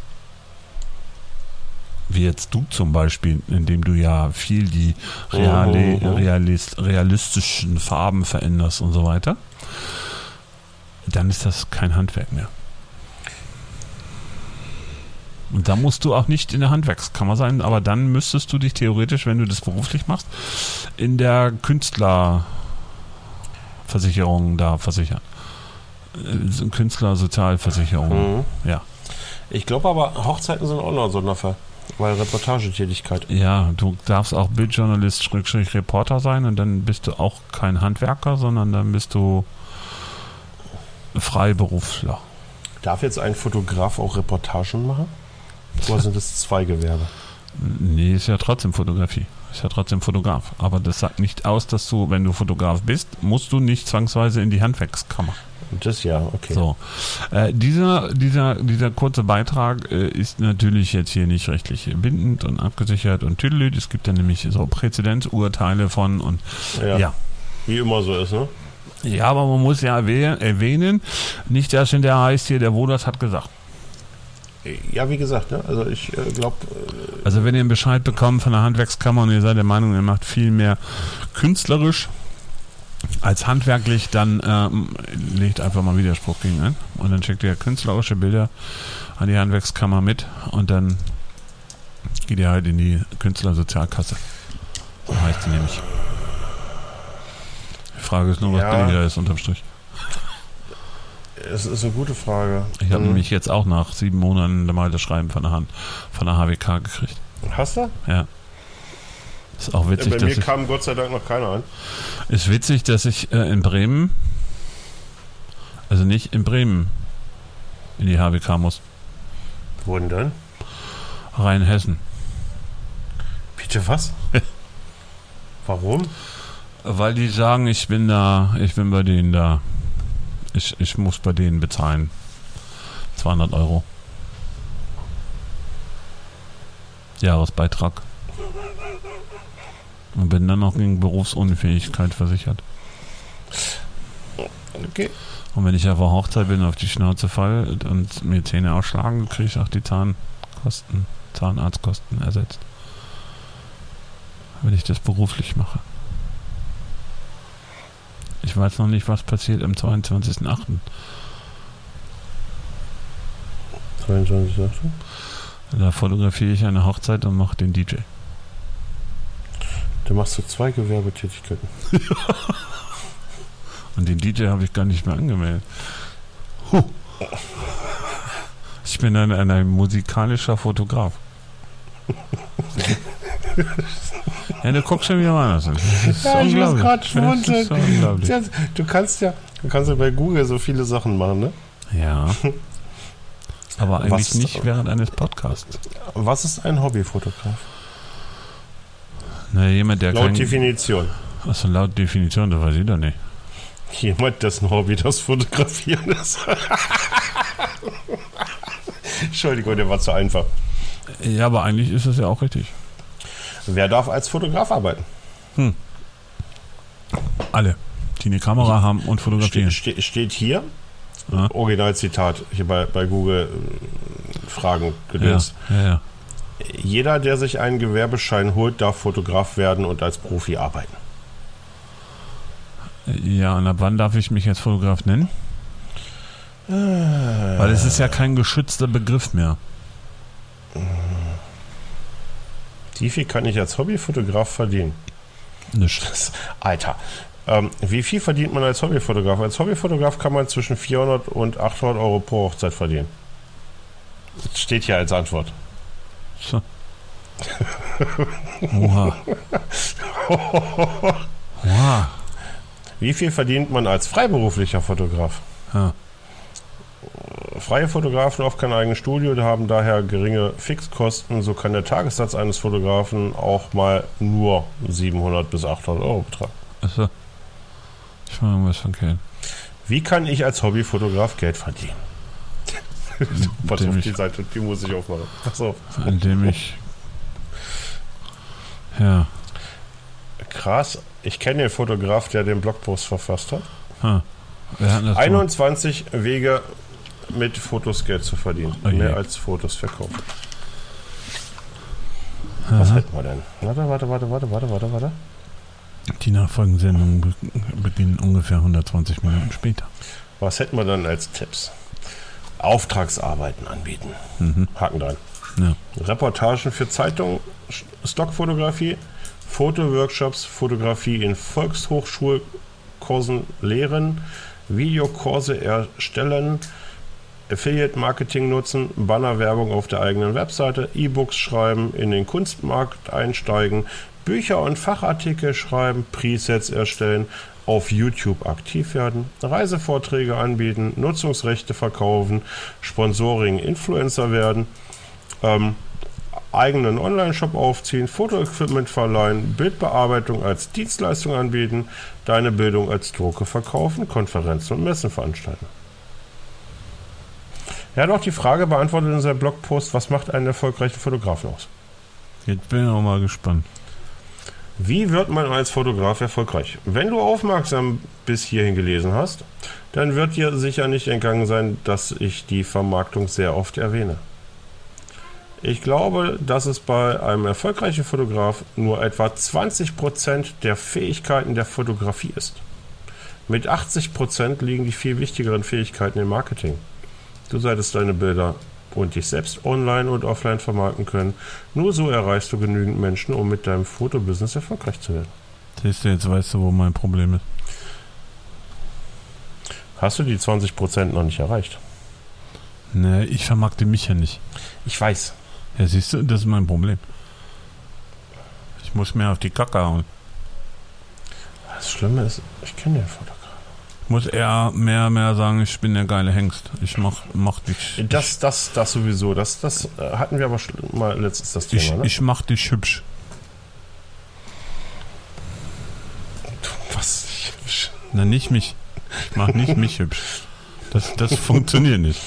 wie jetzt du zum Beispiel, indem du ja viel die realistischen Farben veränderst und so weiter, dann ist das kein Handwerk mehr. Und da musst du auch nicht in der Handwerkskammer sein, aber dann müsstest du dich theoretisch, wenn du das beruflich machst, in der Künstlerversicherung da versichern. Künstlersozialversicherung, ja. Ich glaube aber, Hochzeiten sind auch noch ein Sonderfall, weil Reportagetätigkeit. Ja, du darfst auch Bildjournalist / Reporter sein und dann bist du auch kein Handwerker, sondern dann bist du Freiberufler. Darf jetzt ein Fotograf auch Reportagen machen? Oder sind das zwei Gewerbe? Nee, ist ja trotzdem Fotografie. Ist ja trotzdem Fotograf. Aber das sagt nicht aus, dass du, wenn du Fotograf bist, musst du nicht zwangsweise in die Handwerkskammer. Das ja, okay. So. Dieser kurze Beitrag ist natürlich jetzt hier nicht rechtlich bindend und abgesichert und tüdelüt. Es gibt ja nämlich so Präzedenzurteile von und ja. Wie immer so ist, ne? Ja, aber man muss ja erwähnen, nicht, dass hinterher heißt hier, der Wohlers hat gesagt. Ja, wie gesagt, ne? Also ich glaube... also wenn ihr einen Bescheid bekommt von der Handwerkskammer und ihr seid der Meinung, ihr macht viel mehr künstlerisch als handwerklich, dann legt einfach mal Widerspruch gegen ein und dann schickt ihr künstlerische Bilder an die Handwerkskammer mit und dann geht ihr halt in die Künstlersozialkasse. So heißt die nämlich. Die Frage ist nur, was billiger ist unterm Strich. Es ist eine gute Frage. Ich habe nämlich jetzt auch nach 7 Monaten mal das Schreiben von der HWK gekriegt. Hast du? Ja. Ist auch witzig, bei mir kam Gott sei Dank noch keiner an. Ist witzig, dass ich in Bremen, also nicht in Bremen, in die HWK muss. Wo denn dann? Rheinhessen. Bitte was? Warum? Weil die sagen, ich bin bei denen da. Ich muss bei denen bezahlen. 200 €. Jahresbeitrag. Und bin dann noch gegen Berufsunfähigkeit versichert. Okay. Und wenn ich auf der Hochzeit bin, auf die Schnauze fall und mir Zähne ausschlagen, kriege ich auch die Zahnarztkosten ersetzt. Wenn ich das beruflich mache. Ich weiß noch nicht, was passiert am 22.08. 22.08. Da fotografiere ich eine Hochzeit und mache den DJ. Da machst du 2 Gewerbetätigkeiten. Und den DJ habe ich gar nicht mehr angemeldet. Ich bin ein musikalischer Fotograf. Ja, du guckst schon wieder mal anders an. Ja, ich muss gerade schmunzeln. Du kannst ja bei Google so viele Sachen machen, ne? Ja. Aber eigentlich nicht während eines Podcasts. Was ist ein Hobbyfotograf? Na, jemand, der laut Definition. Achso, laut Definition, das weiß ich doch nicht. Jemand, dessen Hobby das Fotografieren ist. Entschuldigung, der war zu einfach. Ja, aber eigentlich ist es ja auch richtig. Wer darf als Fotograf arbeiten? Alle, die eine Kamera haben und fotografieren. Steht hier, Originalzitat, hier bei Google Fragen gedöns. Ja. Jeder, der sich einen Gewerbeschein holt, darf Fotograf werden und als Profi arbeiten. Ja, und ab wann darf ich mich als Fotograf nennen? Weil es ist ja kein geschützter Begriff mehr. Wie viel kann ich als Hobbyfotograf verdienen? Nichts. Alter, wie viel verdient man als Hobbyfotograf? Als Hobbyfotograf kann man zwischen 400 und 800 Euro pro Hochzeit verdienen. Das steht hier als Antwort. So. Oha. Oha. Wie viel verdient man als freiberuflicher Fotograf? Ja. Freie Fotografen oft kein eigenes Studio, die haben daher geringe Fixkosten. So kann der Tagessatz eines Fotografen auch mal nur 700 bis 800 Euro betragen. Achso. Ich mache irgendwas verkehrt. Wie kann ich als Hobbyfotograf Geld verdienen? Pass auf die Seite, die muss ich aufmachen. Pass auf. Indem ich... Ja. Krass. Ich kenne den Fotograf, der den Blogpost verfasst hat. Wer hat das 21 Wege, mit Fotos Geld zu verdienen. Okay. Mehr als Fotos verkaufen. Was hätten wir denn? Warte. Die nachfolgenden Sendungen beginnen ungefähr 120 Minuten später. Was hätten wir dann als Tipps? Auftragsarbeiten anbieten. Haken dran. Ja. Reportagen für Zeitungen, Stockfotografie, Fotoworkshops, Fotografie in Volkshochschulkursen lehren, Videokurse erstellen, Affiliate-Marketing nutzen, Bannerwerbung auf der eigenen Webseite, E-Books schreiben, in den Kunstmarkt einsteigen, Bücher und Fachartikel schreiben, Presets erstellen, auf YouTube aktiv werden, Reisevorträge anbieten, Nutzungsrechte verkaufen, Sponsoring, Influencer werden, eigenen Online-Shop aufziehen, Fotoequipment verleihen, Bildbearbeitung als Dienstleistung anbieten, deine Bildung als Drucke verkaufen, Konferenzen und Messen veranstalten. Er hat auch die Frage beantwortet in seinem Blogpost, was macht einen erfolgreichen Fotografen aus? Jetzt bin ich auch mal gespannt. Wie wird man als Fotograf erfolgreich? Wenn du aufmerksam bis hierhin gelesen hast, dann wird dir sicher nicht entgangen sein, dass ich die Vermarktung sehr oft erwähne. Ich glaube, dass es bei einem erfolgreichen Fotograf nur etwa 20% der Fähigkeiten der Fotografie ist. Mit 80% liegen die viel wichtigeren Fähigkeiten im Marketing. Du solltest deine Bilder und dich selbst online und offline vermarkten können. Nur so erreichst du genügend Menschen, um mit deinem Fotobusiness erfolgreich zu werden. Siehst du, jetzt weißt du, wo mein Problem ist. Hast du die 20% noch nicht erreicht? Ne, ich vermarkte mich ja nicht. Ich weiß. Ja, siehst du, das ist mein Problem. Ich muss mehr auf die Kacke hauen. Das Schlimme ist, ich kenne den Fotograf. Ich muss eher mehr sagen, ich bin der geile Hengst. Ich mach dich. Das sowieso. Das hatten wir aber mal letztens das Thema, ne? Ich mach dich hübsch. Was? Hübsch? Na, nicht mich. Ich mach nicht mich hübsch. Das funktioniert nicht.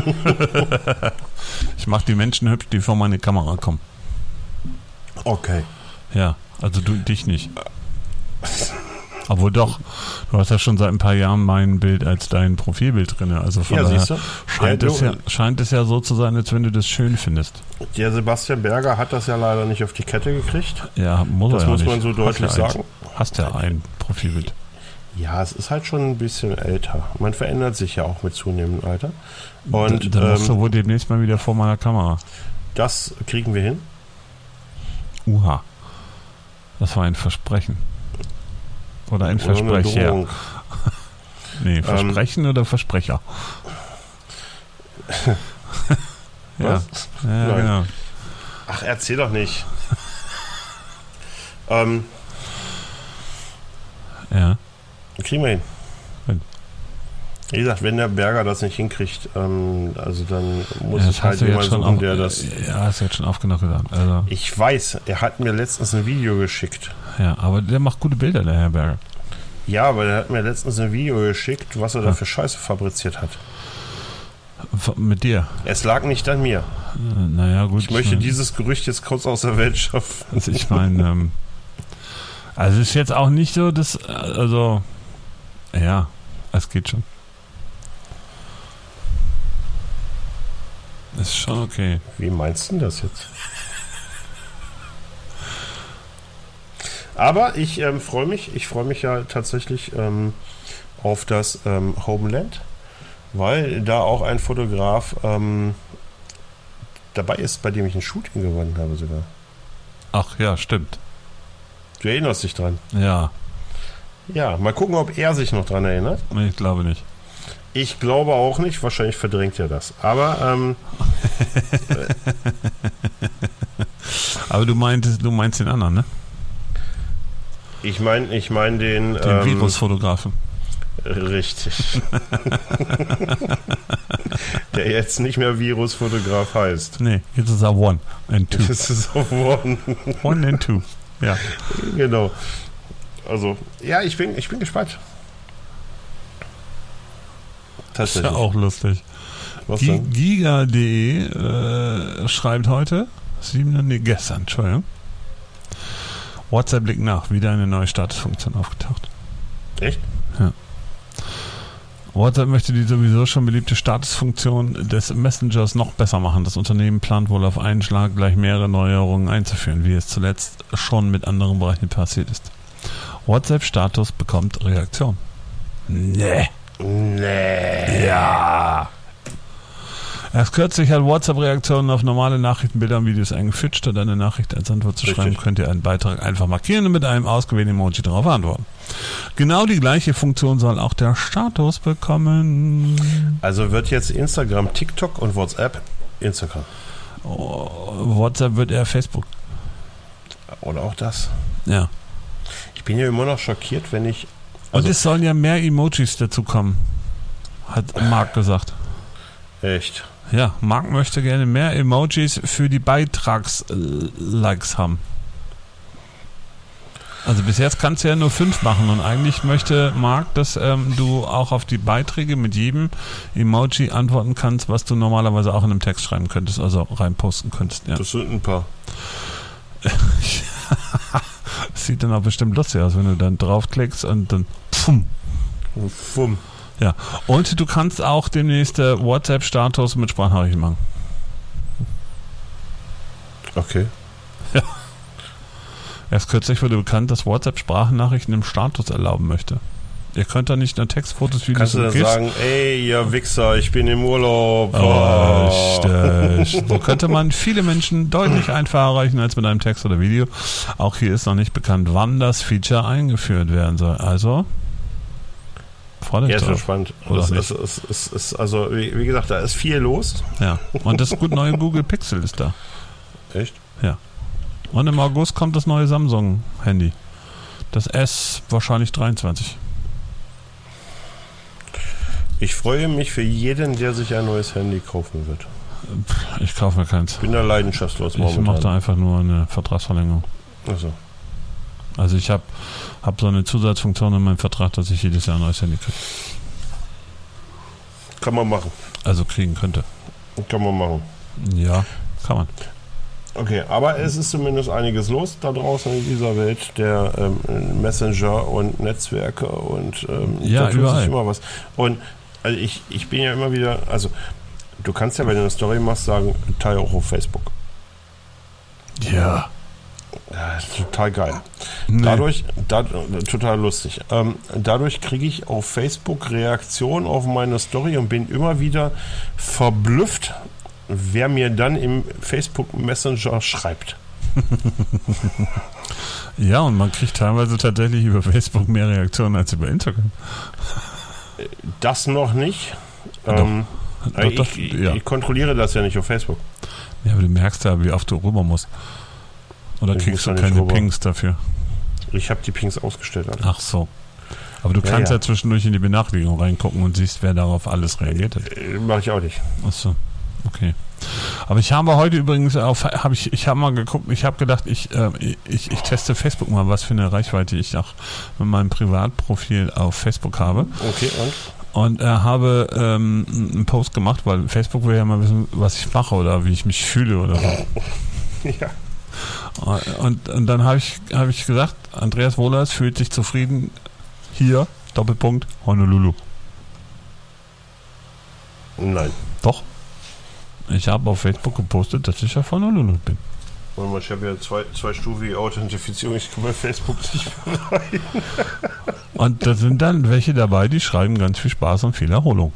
Ich mach die Menschen hübsch, die vor meine Kamera kommen. Okay. Ja, also du dich nicht. Obwohl doch, du hast ja schon seit ein paar Jahren mein Bild als dein Profilbild drin. Also von daher siehst du? scheint es ja so zu sein, als wenn du das schön findest. Der Sebastian Berger hat das ja leider nicht auf die Kette gekriegt. Ja, das muss man so deutlich sagen. Hast ja ein Profilbild. Ja, es ist halt schon ein bisschen älter. Man verändert sich ja auch mit zunehmendem Alter. Und dann musst du wohl demnächst mal wieder vor meiner Kamera. Das kriegen wir hin. Uha. Das war ein Versprechen. Oder ein Versprecher. Nee, Versprechen oder Versprecher? Ja. Ja, genau. Ach, erzähl doch nicht. Ja. Kriegen wir hin. Wie gesagt, wenn der Berger das nicht hinkriegt, also dann muss ich halt jemand suchen, der das... Ja, hast du jetzt schon oft genug gesagt. Also. Ich weiß, er hat mir letztens ein Video geschickt. Ja, aber der macht gute Bilder, der Herr Berger. Ja, aber der hat mir letztens ein Video geschickt, was er da für Scheiße fabriziert hat. Mit dir? Es lag nicht an mir. Naja, gut. Ich möchte dieses Gerücht jetzt kurz aus der Welt schaffen. Also ich meine, also ist jetzt auch nicht so, dass, also, ja, es geht schon. Ist schon okay. Wie meinst du das jetzt? Aber ich freue mich. Ich freue mich ja tatsächlich auf das Homeland, weil da auch ein Fotograf dabei ist, bei dem ich ein Shooting gewonnen habe sogar. Ach ja, stimmt. Du erinnerst dich dran? Ja. Ja, mal gucken, ob er sich noch dran erinnert. Ich glaube nicht. Ich glaube auch nicht. Wahrscheinlich verdrängt er das. Aber aber du meinst den anderen, ne? Ich meine den Virusfotografen. Richtig. Der jetzt nicht mehr Virusfotograf heißt. Nee, jetzt ist er One and Two. Jetzt ist er One. One and Two. Ja. Genau. Also, ja, ich bin gespannt. Das ist ja auch lustig. Was denn? Giga.de schreibt heute, gestern, Entschuldigung. WhatsApp blickt nach, wieder eine neue Statusfunktion aufgetaucht. Echt? Ja. WhatsApp möchte die sowieso schon beliebte Statusfunktion des Messengers noch besser machen. Das Unternehmen plant wohl auf einen Schlag gleich mehrere Neuerungen einzuführen, wie es zuletzt schon mit anderen Bereichen passiert ist. WhatsApp-Status bekommt Reaktion. Nee. Ja. Erst kürzlich hat WhatsApp Reaktionen auf normale Nachrichten, Bilder und Videos eingeführt. Statt eine Nachricht als Antwort zu schreiben, könnt ihr einen Beitrag einfach markieren und mit einem ausgewählten Emoji darauf antworten. Genau die gleiche Funktion soll auch der Status bekommen. Also wird jetzt Instagram TikTok und WhatsApp Instagram. WhatsApp wird eher Facebook. Oder auch das. Ja. Ich bin ja immer noch schockiert, wenn ich... Und es sollen ja mehr Emojis dazu kommen, hat Mark gesagt. Echt? Ja, Mark möchte gerne mehr Emojis für die Beitrags-Likes haben. Also bis jetzt kannst du ja nur 5 machen und eigentlich möchte Mark, dass du auch auf die Beiträge mit jedem Emoji antworten kannst, was du normalerweise auch in einem Text schreiben könntest, also reinposten könntest. Ja. Das sind ein paar. Das sieht dann auch bestimmt lustig aus, wenn du dann draufklickst und dann pfumm. Pfumm. Ja, und du kannst auch demnächst WhatsApp-Status mit Sprachnachrichten machen. Okay. Ja. Erst kürzlich wurde bekannt, dass WhatsApp Sprachnachrichten im Status erlauben möchte. Ihr könnt da nicht nur Textfotos, Videos und GIFs... Kannst du dann sagen, ey, ihr Wichser, ich bin im Urlaub. So könnte man viele Menschen deutlich einfacher erreichen als mit einem Text oder Video. Auch hier ist noch nicht bekannt, wann das Feature eingeführt werden soll. Also... Ja, ist schon spannend. Also, wie gesagt, da ist viel los. Ja, und das gut neue Google Pixel ist da. Echt? Ja. Und im August kommt das neue Samsung-Handy. Das S wahrscheinlich 23. Ich freue mich für jeden, der sich ein neues Handy kaufen wird. Ich kaufe mir keins. Ich bin da leidenschaftslos momentan. Ich mache da einfach nur eine Vertragsverlängerung. Achso. Also ich habe so eine Zusatzfunktion in meinem Vertrag, dass ich jedes Jahr ein neues Handy kriege. Kann man machen. Also kriegen könnte. Kann man machen. Ja, kann man. Okay, aber es ist zumindest einiges los da draußen in dieser Welt der Messenger und Netzwerke und ja, da tut überall. sich immer was. Und also ich bin ja immer wieder, also du kannst ja, wenn du eine Story machst, sagen, teile auch auf Facebook. Ja. Ja, das ist total geil. Nee. Total lustig. Dadurch kriege ich auf Facebook Reaktionen auf meine Story und bin immer wieder verblüfft, wer mir dann im Facebook Messenger schreibt. Ja, und man kriegt teilweise tatsächlich über Facebook mehr Reaktionen als über Instagram. Das noch nicht. Ich kontrolliere das ja nicht auf Facebook. Ja, aber du merkst ja, wie oft du rüber musst. Oder kriegst du keine Pings dafür? Ich habe die Pings ausgestellt. Alter. Ach so. Aber du kannst ja zwischendurch in die Benachrichtigung reingucken und siehst, wer darauf alles reagiert hat. Mache ich auch nicht. Ach so, okay. Aber ich habe heute übrigens ich habe mal geguckt, ich habe gedacht, ich teste Facebook mal, was für eine Reichweite ich auch mit meinem Privatprofil auf Facebook habe. Okay, und habe einen Post gemacht, weil Facebook will ja mal wissen, was ich mache oder wie ich mich fühle oder so. Ja. Und dann habe ich gesagt, Andreas Wohlers fühlt sich zufrieden hier, Doppelpunkt, Honolulu. Nein. Doch. Ich habe auf Facebook gepostet, dass ich auf Honolulu bin. Ich habe ja zweistufige Authentifizierung, ich komme bei Facebook nicht mehr rein. Und da sind dann welche dabei, die schreiben ganz viel Spaß und viel Erholung.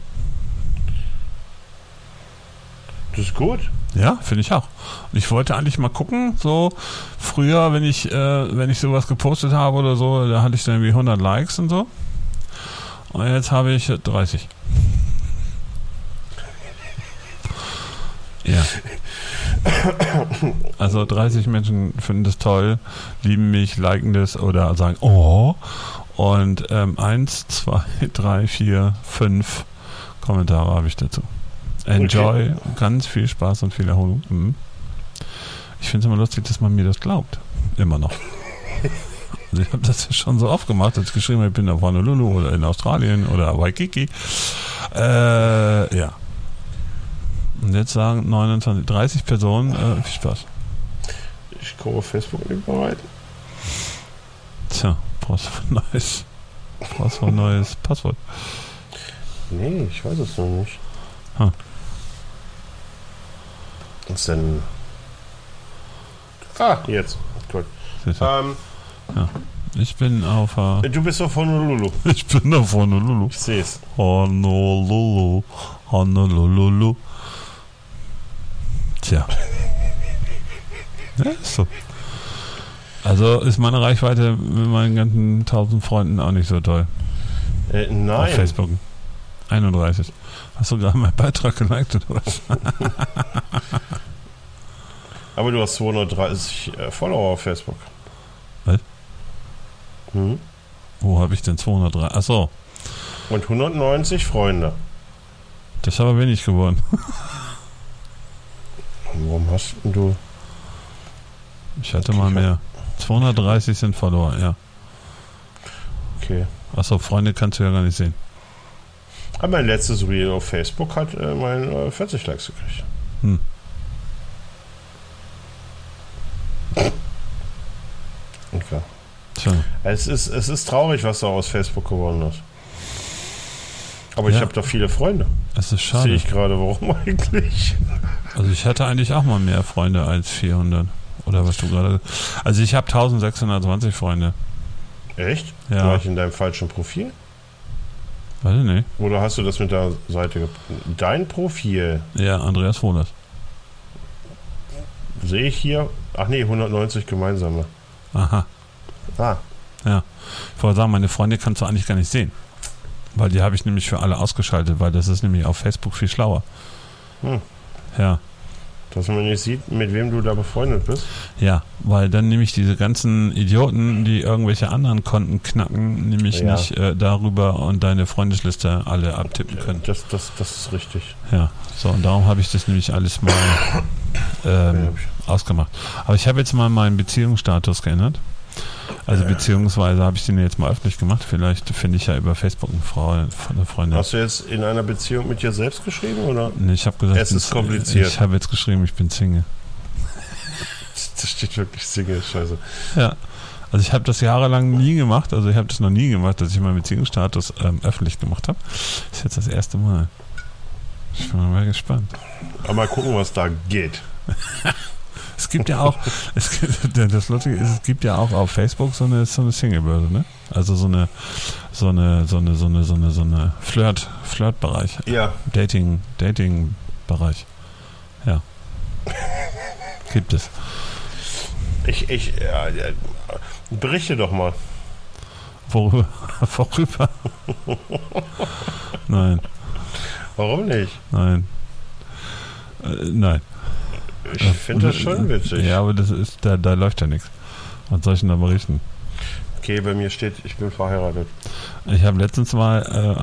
Das ist gut. Ja, finde ich auch. Und ich wollte eigentlich mal gucken, so früher, wenn ich sowas gepostet habe oder so, da hatte ich dann irgendwie 100 Likes und so. Und jetzt habe ich 30. Ja. Also 30 Menschen finden das toll, lieben mich, liken das oder sagen oh. Und 1, 2, 3, 4, 5 Kommentare habe ich dazu. Enjoy, okay. Ganz viel Spaß und viel Erholung. Ich finde es immer lustig, dass man mir das glaubt. Immer noch. Also ich habe das ja schon so oft gemacht, als ich geschrieben habe, ich bin auf Honolulu oder in Australien oder Waikiki. Ja. Und jetzt sagen 30 Personen, viel Spaß. Ich komme auf Facebook nicht bereit. Tja, brauchst du ein neues Passwort? Nee, ich weiß es noch nicht. Was denn? Jetzt. Gut. Ja. Ich bin auf... du bist auf Honolulu. Ich bin auf Honolulu. Ich sehe es. Honolulu. Tja. Ja, ist so. Also ist meine Reichweite mit meinen ganzen 1000 Freunden auch nicht so toll. Nein. Auf Facebook. 31. Hast du gerade meinen Beitrag geliked oder was? Aber du hast 230 Follower auf Facebook. Was? Wo habe ich denn 203? Achso. Und 190 Freunde. Das ist aber wenig geworden. Warum hast du... Ich hatte mal mehr. 230 sind Follower, ja. Okay. Achso, Freunde kannst du ja gar nicht sehen. Aber mein letztes Reel auf Facebook hat 40 Likes gekriegt. Okay. Tja. Es ist traurig, was da aus Facebook geworden ist. Aber ich habe da viele Freunde. Es ist schade. Sehe ich gerade, warum eigentlich? Also ich hatte eigentlich auch mal mehr Freunde als 400. Oder was du gerade... Also ich habe 1620 Freunde. Echt? Ja. War ich in deinem falschen Profil? Weiß ich nicht. Oder hast du das mit der Seite... Dein Profil? Ja, Andreas Wohlers. Sehe ich hier... Ach nee, 190 gemeinsame. Aha. Ja. Ich wollte sagen, meine Freunde kannst du eigentlich gar nicht sehen. Weil die habe ich nämlich für alle ausgeschaltet, weil das ist nämlich auf Facebook viel schlauer. Ja. Dass man nicht sieht, mit wem du da befreundet bist? Ja, weil dann nämlich diese ganzen Idioten, die irgendwelche anderen Konten knacken, nämlich nicht darüber und deine Freundesliste alle abtippen können. Das ist richtig. Ja, so, und darum habe ich das nämlich alles mal ausgemacht. Aber ich habe jetzt mal meinen Beziehungsstatus geändert. Also beziehungsweise habe ich den jetzt mal öffentlich gemacht. Vielleicht finde ich ja über Facebook eine Freundin. Hast du jetzt in einer Beziehung mit dir selbst geschrieben, oder? Nee, ich habe gesagt, es ist kompliziert. Ich habe jetzt geschrieben, ich bin Single. Das steht wirklich Single, scheiße. Ja, also ich habe das jahrelang nie gemacht. Also ich habe das noch nie gemacht, dass ich meinen Beziehungsstatus öffentlich gemacht habe. Das ist jetzt das erste Mal. Ich bin mal gespannt. Aber mal gucken, was da geht. Es gibt ja auch, das Lustige ist, es gibt ja auch auf Facebook so eine Single-Börse, ne? Also so eine Flirtbereich. Ja. Dating-Bereich. Ja. Gibt es. Berichte doch mal. Worüber? Nein. Warum nicht? Nein. Nein. Ich finde das schon witzig. Ja, aber das ist, da läuft ja nichts. Was soll ich denn da berichten? Okay, bei mir steht, ich bin verheiratet. Ich habe letztens mal,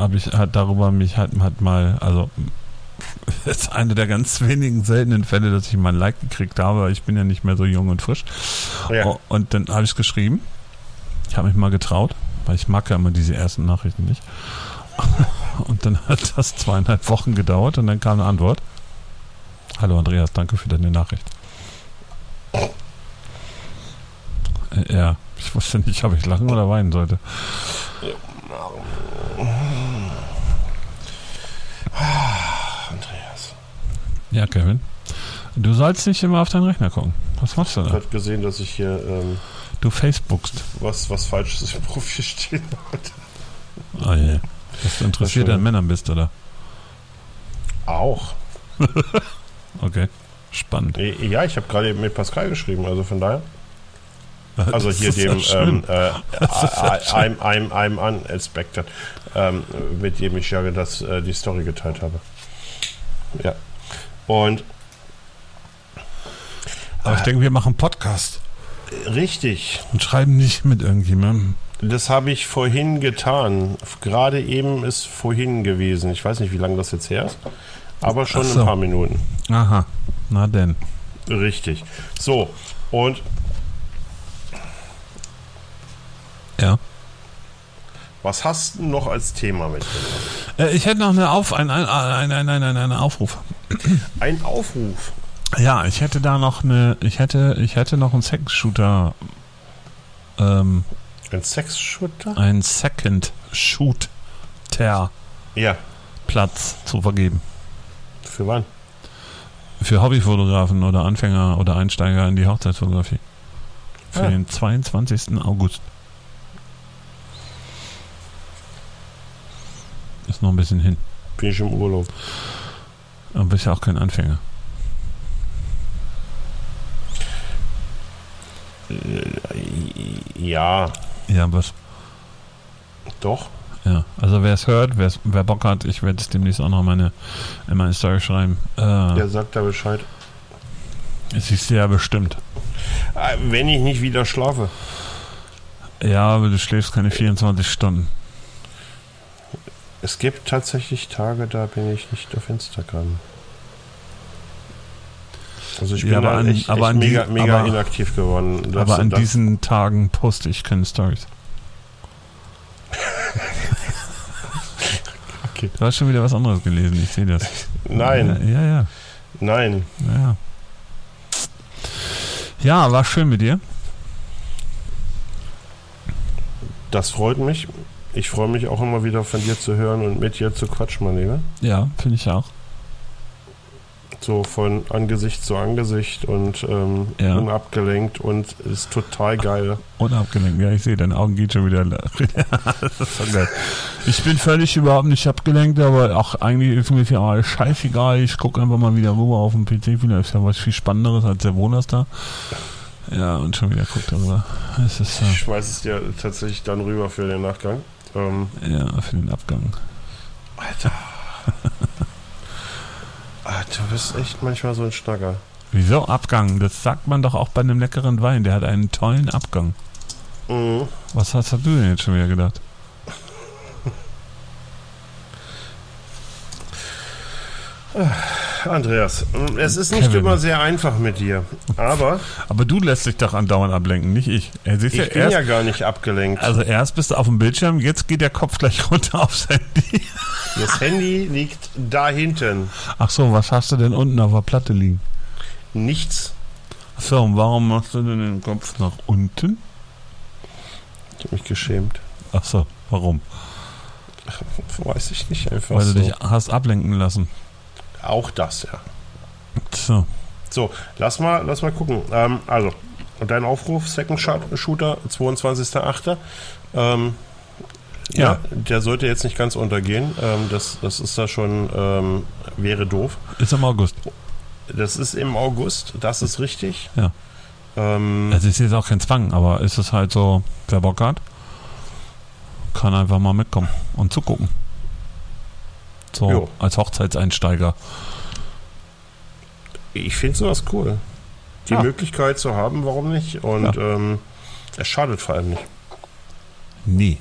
also das ist eine der ganz wenigen seltenen Fälle, dass ich mal ein Like gekriegt habe. Ich bin ja nicht mehr so jung und frisch. Ja. Und dann habe ich geschrieben. Ich habe mich mal getraut, weil ich mag ja immer diese ersten Nachrichten nicht. Und dann hat das 2,5 Wochen gedauert und dann kam eine Antwort. Hallo Andreas, danke für deine Nachricht. Ja, ich wusste nicht, ob ich lachen oder weinen sollte. Andreas. Ja, Kevin. Du sollst nicht immer auf deinen Rechner gucken. Was machst du da? Ich habe gerade gesehen, dass ich hier Du Facebookst. was Falsches im Profil stehen hatte. Oh je. Dass du interessiert an Männern bist, oder? Auch. Okay. Spannend. Ja, ich habe gerade eben mit Pascal geschrieben, also von daher. Also Das hier ist dem ja I'm unexpected, mit dem ich ja die Story geteilt habe. Ja. Und aber ich denke, wir machen Podcast. richtig. Und schreiben nicht mit irgendjemandem. Das habe ich vorhin getan. Gerade eben ist vorhin gewesen. Ich weiß nicht, wie lange das jetzt her ist, aber schon Ach so. ein paar Minuten. Aha. Na denn. Richtig. So, und Ja. was hast du noch als Thema mitgebracht? Ich hätte noch einen Aufruf. Ein Aufruf. Ja, ich hätte da noch ich hätte noch einen Sex-Shooter. Ein Sex-Shooter? Ein Second-Shooter Ja. Platz zu vergeben. Für wann? Für Hobbyfotografen oder Anfänger oder Einsteiger in die Hochzeitsfotografie. Für den 22. August. Ist noch ein bisschen hin. Bin ich im Urlaub. Aber bist ja auch kein Anfänger. Ja, Ja, was? doch. Ja, also wer es hört, wer Bock hat, ich werde es demnächst auch noch in meine Story schreiben. Der sagt da Bescheid. Es ist ja bestimmt. Wenn ich nicht wieder schlafe. Ja, aber du schläfst keine 24 Stunden. Es gibt tatsächlich Tage, da bin ich nicht auf Instagram. Also ich bin Ja, da echt mega inaktiv geworden. Aber an diesen Tagen poste ich keine Stories. Okay. Du hast schon wieder was anderes gelesen, ich sehe das. Nein. Ja. Nein. Ja. Ja, war schön mit dir. Das freut mich. Ich freue mich auch immer wieder von dir zu hören und mit dir zu quatschen, mein Lieber. Ja, finde ich auch. So von Angesicht zu Angesicht und unabgelenkt und ist total geil. Unabgelenkt, ja, ich sehe, deine Augen gehen schon wieder. Das ist so geil. Ich bin völlig überhaupt nicht abgelenkt, aber auch eigentlich ist mir ja alles scheißegal. Ich gucke einfach mal wieder rüber auf dem PC. Vielleicht ist ja was viel Spannenderes als der Wohners da. Ja, und schon wieder guckt darüber. Es ist, ich schmeiß es dir tatsächlich dann rüber für den Nachgang. Ja, für den Abgang. Alter. Du bist echt manchmal so ein Schnacker. Wieso Abgang? Das sagt man doch auch bei einem leckeren Wein. Der hat einen tollen Abgang. Mhm. Was hast du denn jetzt schon wieder gedacht? Andreas, es ist nicht Kevin. immer sehr einfach mit dir, aber du lässt dich doch andauernd ablenken, nicht ich. ich bin ja gar nicht abgelenkt. Also erst bist du auf dem Bildschirm, jetzt geht der Kopf gleich runter aufs Handy. Das Handy liegt da hinten. Ach so, was hast du denn unten auf der Platte liegen? Nichts. Ach so, und warum machst du denn den Kopf nach unten? Ich habe mich geschämt. Ach so, warum? Weiß ich nicht, einfach Weil so. du dich hast ablenken lassen. Auch das, ja. So. So, lass mal gucken. Also, dein Aufruf, Second Shooter, 22.08. Ja, der sollte jetzt nicht ganz untergehen. Das ist da schon, wäre doof. Ist im August. Das ist im August, das ist richtig. Ja. Es ist jetzt auch kein Zwang, aber ist es halt so, wer Bock hat, kann einfach mal mitkommen und zugucken. So, jo. Als Hochzeitseinsteiger. Ich finde sowas cool. Die Möglichkeit zu haben, warum nicht? Und es schadet vor allem nicht. Nee.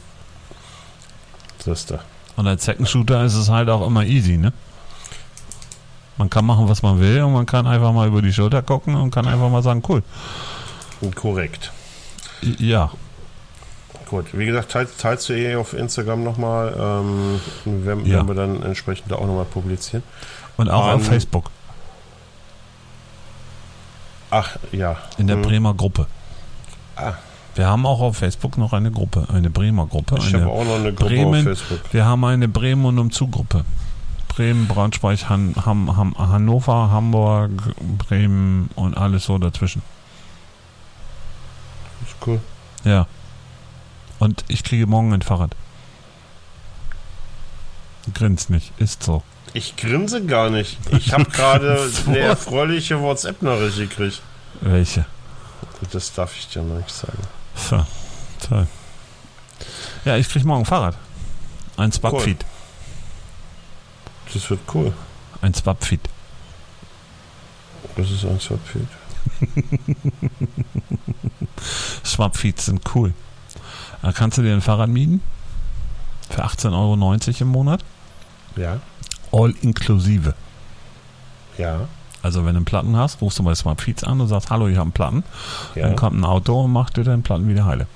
Und als Second Shooter ist es halt auch immer easy, ne? Man kann machen, was man will und man kann einfach mal über die Schulter gucken und kann einfach mal sagen, cool. Korrekt. Ja. Gut, wie gesagt, teilst du auf Instagram nochmal, werden wir dann entsprechend da auch nochmal publizieren. Und auch auf Facebook. Ach, ja. In der Bremer Gruppe. Ah. Wir haben auch auf Facebook noch eine Gruppe, eine Bremer Gruppe. Ich habe auch noch eine Gruppe auf Facebook. Wir haben eine Bremen- und Umzug-Gruppe. Bremen, Braunschweig, Hannover, Hamburg, Bremen und alles so dazwischen. Das ist cool. Ja. Und ich kriege morgen ein Fahrrad. Grinst nicht, ist so. Ich grinse gar nicht. Ich habe gerade eine erfreuliche WhatsApp-Nachricht gekriegt. Welche? Das darf ich dir noch nicht sagen. So, toll. Ja, ich kriege morgen ein Fahrrad. Ein Swapfeed. Cool. Das wird cool. Ein Swapfeed. Das ist ein Swapfeed. Swapfeeds sind cool. Da kannst du dir ein Fahrrad mieten. Für 18,90 Euro im Monat. Ja. All inklusive. Ja. Also wenn du einen Platten hast, rufst du bei Swapfeeds an und sagst, hallo, ich habe einen Platten. Ja. Dann kommt ein Auto und macht dir deinen Platten wieder heile.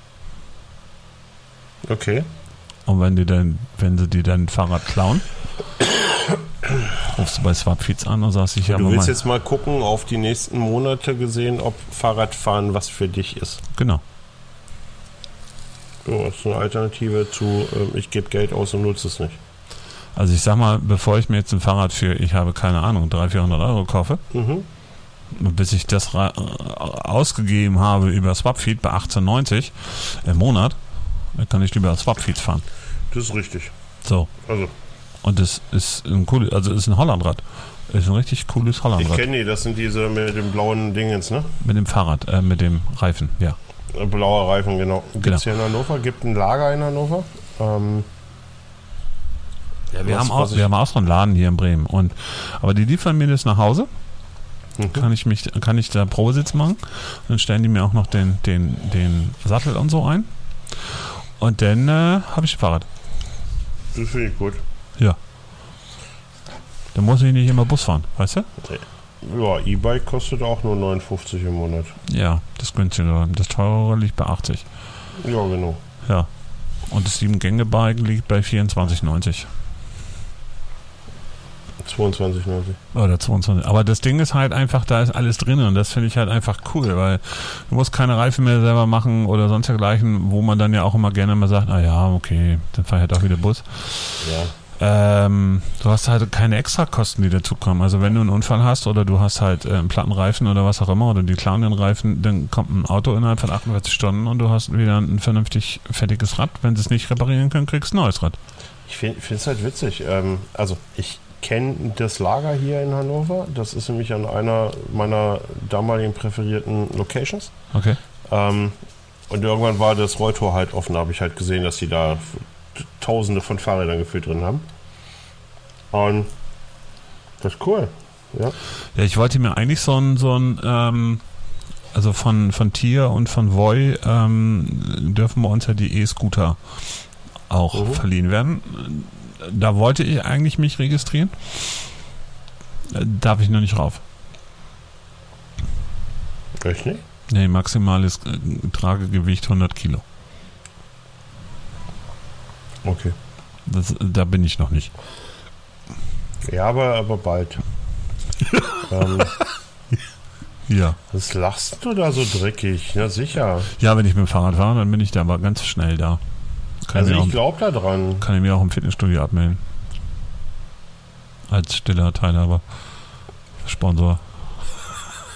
Okay. Und wenn sie dir dein Fahrrad klauen, rufst du bei Swapfeeds an und sagst, ich habe Du willst jetzt mal gucken, auf die nächsten Monate gesehen, ob Fahrradfahren was für dich ist. Genau. So, das ist eine Alternative zu, ich gebe Geld aus und nutze es nicht. Also ich sag mal, bevor ich mir jetzt ein Fahrrad für, ich habe keine Ahnung, 300-400 Euro kaufe, bis ich das ausgegeben habe über Swapfeed bei 18,90 im Monat, dann kann ich lieber Swapfeeds fahren. Das ist richtig. So. Also. Und das ist ein cooles, also ist ein Hollandrad. Ist ein richtig cooles Hollandrad. Ich kenne die, das sind diese mit dem blauen Dingens, ne? Mit dem Fahrrad, mit dem Reifen, ja. Blauer Reifen, genau. Gibt es hier in Hannover? Gibt ein Lager in Hannover? Ja, wir haben auch so einen Laden hier in Bremen. Aber die liefern mir das nach Hause. Kann ich da Probesitz machen. Dann stellen die mir auch noch den Sattel und so ein. Und dann habe ich ein Fahrrad. Das finde ich gut. Ja. Dann muss ich nicht immer Bus fahren, weißt du? Ja, E-Bike kostet auch nur 59 im Monat. Ja, das günstigere. Das teurere liegt bei 80. Ja, genau. Ja. Und das 7-Gänge-Bike liegt bei 24,90. 22,90. Oder 22. Aber das Ding ist halt einfach, da ist alles drin und das finde ich halt einfach cool, weil du musst keine Reifen mehr selber machen oder sonst dergleichen, wo man dann ja auch immer gerne mal sagt, okay, dann fahr ich halt auch wieder Bus. Ja. Du hast halt keine Extrakosten, die dazukommen. Also wenn du einen Unfall hast oder du hast halt einen Platten oder was auch immer oder die klauen den Reifen, dann kommt ein Auto innerhalb von 48 Stunden und du hast wieder ein vernünftig fertiges Rad. Wenn sie es nicht reparieren können, kriegst du ein neues Rad. Ich finde es halt witzig. Also ich kenne das Lager hier in Hannover. Das ist nämlich an einer meiner damaligen präferierten Locations. Okay. Und irgendwann war das Rolltor halt offen. Da habe ich halt gesehen, dass die da Tausende von Fahrrädern gefühlt drin haben. Und das ist cool. Ja, ich wollte mir eigentlich so ein also von Tier und von Voi dürfen bei uns ja die E-Scooter auch verliehen werden. Da wollte ich eigentlich mich registrieren. Darf ich noch nicht rauf. Echt nicht? Nee, maximales Tragegewicht 100 Kilo. Okay. Da bin ich noch nicht. Ja, aber bald. Ja. Was lachst du da so dreckig? Na sicher. Ja, wenn ich mit dem Fahrrad fahre, dann bin ich da aber ganz schnell da. Ich glaube da dran. Kann ich mir auch im Fitnessstudio abmelden. Als stiller Teilhaber. Sponsor.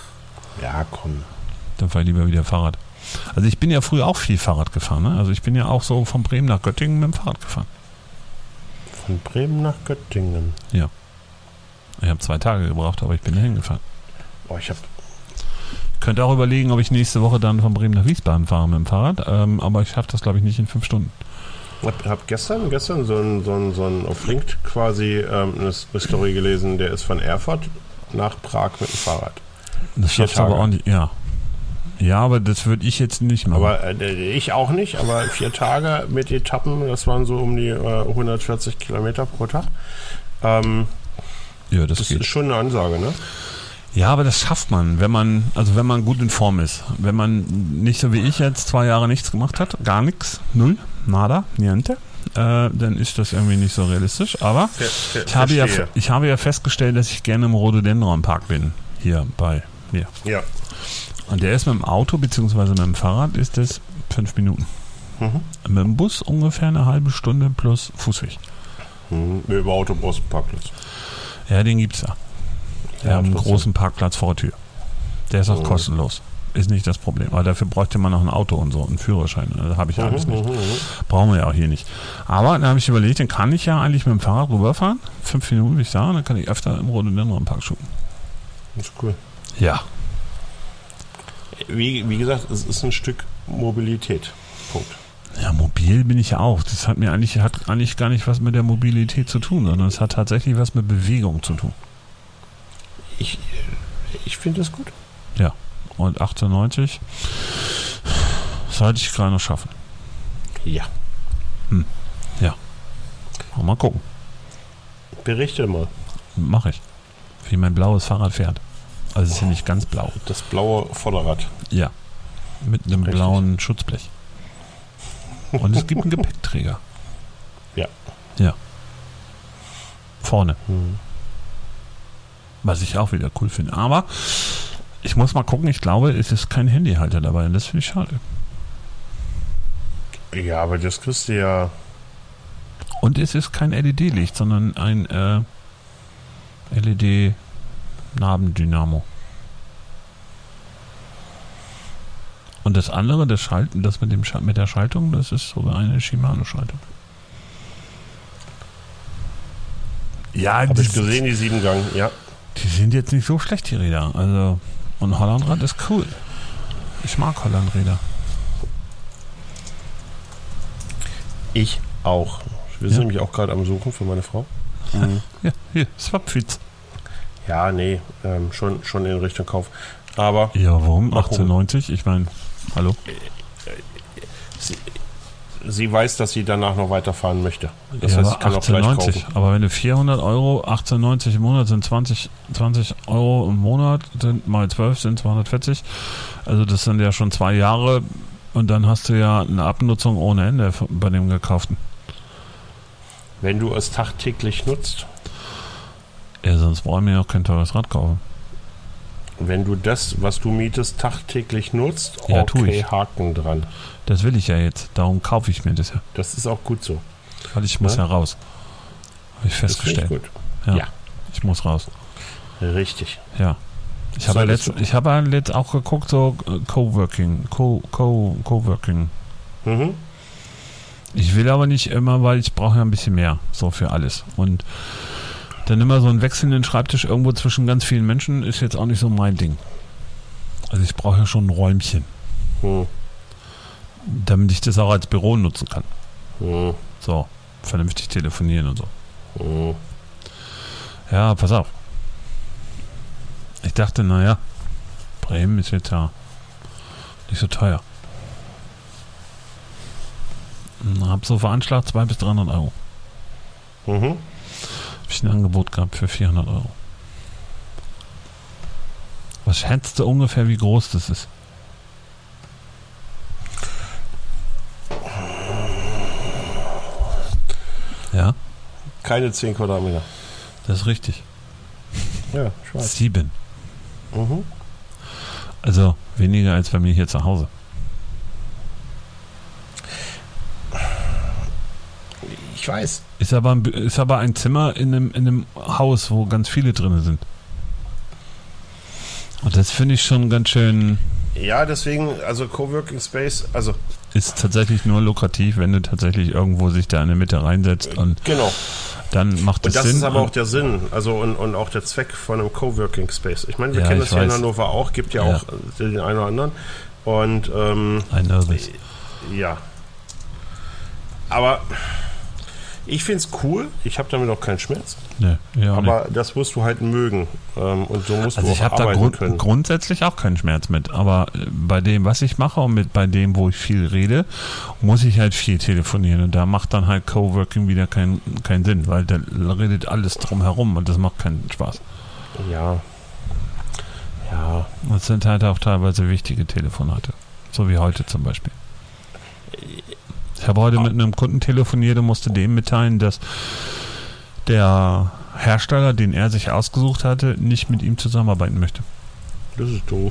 Ja, komm. Dann fahre ich lieber wieder Fahrrad. Also ich bin ja früher auch viel Fahrrad gefahren. Ne? Also ich bin ja auch so von Bremen nach Göttingen mit dem Fahrrad gefahren. Von Bremen nach Göttingen? Ja. Ich habe 2 Tage gebraucht, aber ich bin da hingefahren. Oh, ich könnte auch überlegen, ob ich nächste Woche dann von Bremen nach Wiesbaden fahre mit dem Fahrrad. Aber ich schaffe das, glaube ich, nicht in 5 Stunden. Ich habe gestern so ein auf LinkedIn quasi eine Story gelesen, der ist von Erfurt nach Prag mit dem Fahrrad. Das schafft aber auch nicht, ja. Ja, aber das würde ich jetzt nicht machen. Aber ich auch nicht, aber 4 Tage mit Etappen, das waren so um die 140 Kilometer pro Tag. Ja, das ist schon eine Ansage, ne? Ja, aber das schafft man, wenn man gut in Form ist. Wenn man nicht so wie ich jetzt 2 Jahre nichts gemacht hat, gar nichts, null, nada, niente, dann ist das irgendwie nicht so realistisch. Aber ich habe ja festgestellt, dass ich gerne im Rhododendron-Park bin, hier bei mir. Ja. Und der ist mit dem Auto bzw. mit dem Fahrrad ist das 5 Minuten. Mhm. Mit dem Bus ungefähr eine halbe Stunde plus Fußweg. Über Autobus Parkplatz. Ja, den gibt's da. Wir haben einen großen Parkplatz vor der Tür. Der ist auch kostenlos. Ist nicht das Problem. Aber dafür bräuchte man noch ein Auto und so, einen Führerschein. Das habe ich alles nicht. Brauchen wir ja auch hier nicht. Aber dann habe ich überlegt, dann kann ich ja eigentlich mit dem Fahrrad rüberfahren. 5 Minuten, wie ich sage, dann kann ich öfter im Rhododendron-Park shooten. Das ist cool. Ja. Wie gesagt, es ist ein Stück Mobilität. Punkt. Ja, mobil bin ich ja auch. Das hat eigentlich gar nicht was mit der Mobilität zu tun, sondern es hat tatsächlich was mit Bewegung zu tun. Ich finde das gut. Ja, und 1890 sollte ich gerade noch schaffen. Ja. Ja. Mal gucken. Berichte mal. Mache ich. Wie mein blaues Fahrrad fährt. Also es ist ja nicht ganz blau. Das blaue Vorderrad. Ja. Mit einem blauen Schutzblech. Und es gibt einen Gepäckträger. Ja. Ja. Vorne. Was ich auch wieder cool finde. Aber ich muss mal gucken, ich glaube, es ist kein Handyhalter dabei. Und das finde ich schade. Ja, aber das kriegst du ja. Und es ist kein LED-Licht, sondern ein LED-Nabendynamo. Und das andere, das Schalten, das mit der Schaltung, das ist sogar eine Shimano-Schaltung. Ja, habe ich gesehen, die 7-Gang, ja. Die sind jetzt nicht so schlecht, die Räder. Also, und Hollandrad ist cool. Ich mag Hollandräder. Ich auch. Wir sind nämlich auch gerade am Suchen für meine Frau. Ja, hier, Swapfits. Ja, nee, schon in Richtung Kauf. Aber. Ja, warum? 1890? Ich meine, hallo? Sie weiß, dass sie danach noch weiterfahren möchte. Das ja, heißt, ich kann auch gleich kaufen. Aber wenn du 400 Euro, 1890 im Monat sind 20 Euro im Monat, sind mal 12 sind 240. Also das sind ja schon 2 Jahre und dann hast du ja eine Abnutzung ohne Ende bei dem gekauften. Wenn du es tagtäglich nutzt. Ja, sonst brauchen wir ja auch kein teures Rad kaufen. Wenn du das, was du mietest, tagtäglich nutzt, ja, okay, Haken dran. Das will ich ja jetzt, darum kaufe ich mir das ja. Das ist auch gut so. Weil ich muss ja raus. Habe ich festgestellt. Das gut. Ja. Ich muss raus. Richtig. Ja. Ich habe letzt auch geguckt, so Coworking. Coworking. Mhm. Ich will aber nicht immer, weil ich brauche ja ein bisschen mehr, so für alles. Und dann immer so einen wechselnden Schreibtisch irgendwo zwischen ganz vielen Menschen ist jetzt auch nicht so mein Ding. Also ich brauche ja schon ein Räumchen. Damit ich das auch als Büro nutzen kann. So, vernünftig telefonieren und so. Ja, pass auf. Ich dachte, naja, Bremen ist jetzt ja nicht so teuer. Hab so veranschlagt 200 bis 300 Euro. Habe ich ein Angebot gehabt für 400 Euro. Was schätzt du ungefähr, wie groß das ist? Ja? Keine 10 Quadratmeter. Das ist richtig. Ja, ich weiß. 7. Also weniger als bei mir hier zu Hause. Ich weiß. Ist aber ein Zimmer in einem Haus, wo ganz viele drin sind. Und das finde ich schon ganz schön. Ja, deswegen, also Coworking Space, also ist tatsächlich nur lukrativ, wenn du tatsächlich irgendwo sich da in der Mitte reinsetzt und genau. Dann macht es Sinn. Und das ist aber auch der Sinn, also und auch der Zweck von einem Coworking Space. Ich meine, wir kennen das ja in Hannover auch, gibt ja auch den einen oder anderen. Und I know this. Ja. Aber ich finde es cool, ich habe damit auch keinen Schmerz. Nee, aber das musst du halt mögen. Und so musst du auch arbeiten können. Ich habe da grundsätzlich auch keinen Schmerz mit. Aber bei dem, was ich mache und bei dem, wo ich viel rede, muss ich halt viel telefonieren. Und da macht dann halt Coworking wieder keinen Sinn, weil da redet alles drumherum und das macht keinen Spaß. Ja. Das sind halt auch teilweise wichtige Telefonate. So wie heute zum Beispiel. Ich habe heute mit einem Kunden telefoniert und musste dem mitteilen, dass der Hersteller, den er sich ausgesucht hatte, nicht mit ihm zusammenarbeiten möchte. Das ist doof.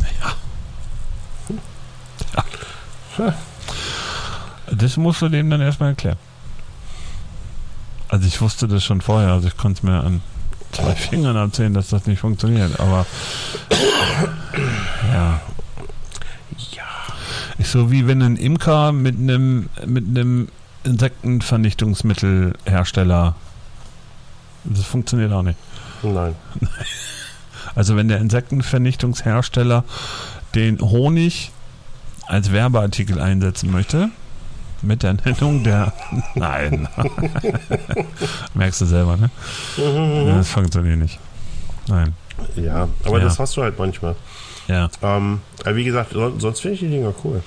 Ja. Das musst du dem dann erstmal erklären. Also ich wusste das schon vorher, also ich konnte es mir an 2 Fingern erzählen, dass das nicht funktioniert, aber ja. Ist so wie wenn ein Imker mit einem Insektenvernichtungsmittelhersteller. Das funktioniert auch nicht. Nein. Also wenn der Insektenvernichtungshersteller den Honig als Werbeartikel einsetzen möchte, mit der Nennung der... Nein. Merkst du selber, ne? Das funktioniert nicht. Nein. Ja, aber das hast du halt manchmal. Ja. Wie gesagt, sonst finde ich die Dinger cool.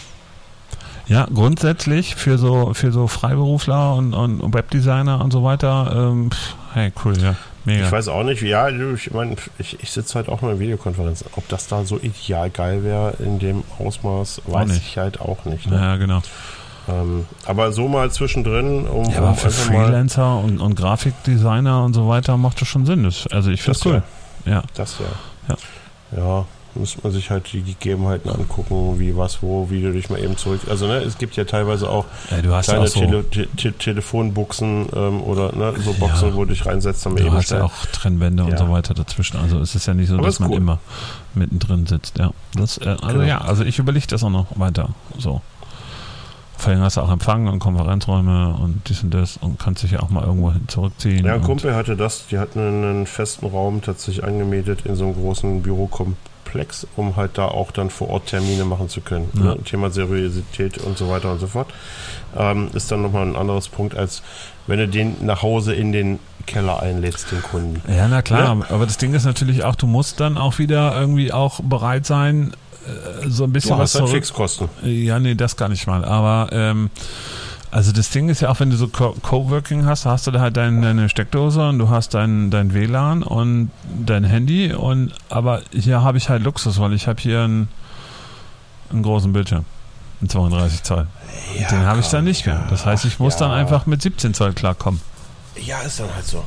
Ja, grundsätzlich für so Freiberufler und Webdesigner und so weiter, hey, cool, ja, mega. Ich weiß auch nicht, ich meine, ich sitze halt auch mal in Videokonferenzen. Ob das da so ideal geil wäre in dem Ausmaß, weiß ich halt auch nicht. Ne? Ja, genau. Aber so mal zwischendrin, aber für Freelancer und Grafikdesigner und so weiter macht das schon Sinn. Ich finde das cool. Ja. Das ja, muss man sich halt die Gegebenheiten angucken, wie, was, wo, wie du dich mal eben zurück... Also, ne, es gibt ja teilweise auch kleine Telefonbuchsen oder so Boxen, wo du dich reinsetzt. Du hast ja auch Trennwände und so weiter dazwischen. Also es ist ja nicht so, dass man immer mittendrin sitzt. Ja, also ich überlege das auch noch weiter. So. Vor allem hast du auch Empfang und Konferenzräume und dies und das und kannst dich ja auch mal irgendwo hin zurückziehen. Ja, ein Kumpel hatte das, die hatten einen festen Raum tatsächlich angemietet in so einem großen Bürokomplex, um halt da auch dann vor Ort Termine machen zu können. Ja. Ne? Thema Seriosität und so weiter und so fort. Ist dann nochmal ein anderes Punkt, als wenn du den nach Hause in den Keller einlädst, den Kunden. Ja, na klar, ja? Aber das Ding ist natürlich auch, du musst dann auch wieder irgendwie auch bereit sein, so ein bisschen was zurück. Fixkosten. Ja, nee, das gar nicht mal. Aber also das Ding ist ja auch, wenn du so Coworking hast du da halt deine Steckdose und du hast dein WLAN und dein Handy aber hier habe ich halt Luxus, weil ich habe hier einen großen Bildschirm. Ein 32 Zoll. Ja, den habe ich dann nicht mehr. Das heißt, ich muss dann einfach mit 17 Zoll klarkommen. Ja, ist dann halt so.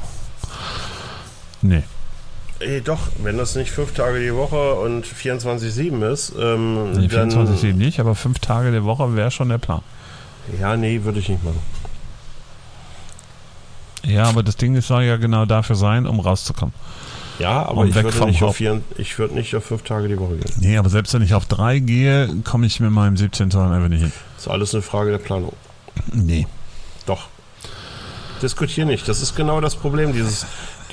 Nee. Doch, wenn das nicht 5 Tage die Woche und 24/7 ist, nee, 24/7 nicht, aber 5 Tage die Woche wäre schon der Plan. Ja, nee, würde ich nicht machen. Ja, aber das Ding soll ja genau dafür sein, um rauszukommen. Ja, aber ich würde nicht auf 5 Tage die Woche gehen. Nee, aber selbst wenn ich auf 3 gehe, komme ich mit meinem 17 Zoll einfach nicht hin. Das ist alles eine Frage der Planung. Nee. Doch. Diskutier nicht. Das ist genau das Problem, dieses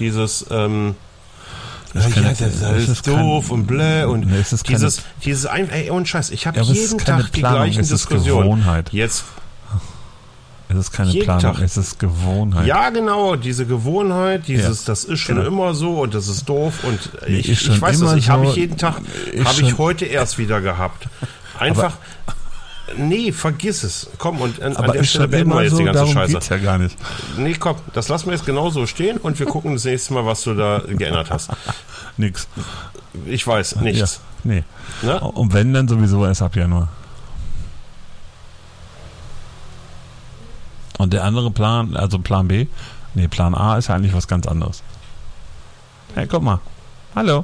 das ist doof und blöd und dieses ohne Scheiß. Ich habe jeden Tag die gleichen Diskussionen. Gewohnheit. Jetzt. Es ist keine Planung, es ist Gewohnheit. Ja, genau, diese Gewohnheit, das ist schon immer so und das ist doof und ich weiß das, habe ich jeden Tag, habe ich heute erst wieder gehabt. Einfach, nee, vergiss es. Komm, und an der Stelle beenden wir jetzt die ganze Scheiße. Geht's ja gar nicht. Nee, komm, das lassen wir jetzt genauso stehen und wir gucken das nächste Mal, was du da geändert hast. Nix. Ich weiß, nichts. Ja, nee. Na? Und wenn, dann sowieso erst ab Januar. Und der andere Plan, also Plan B, Plan A ist ja eigentlich was ganz anderes. Hey, guck mal. Hallo.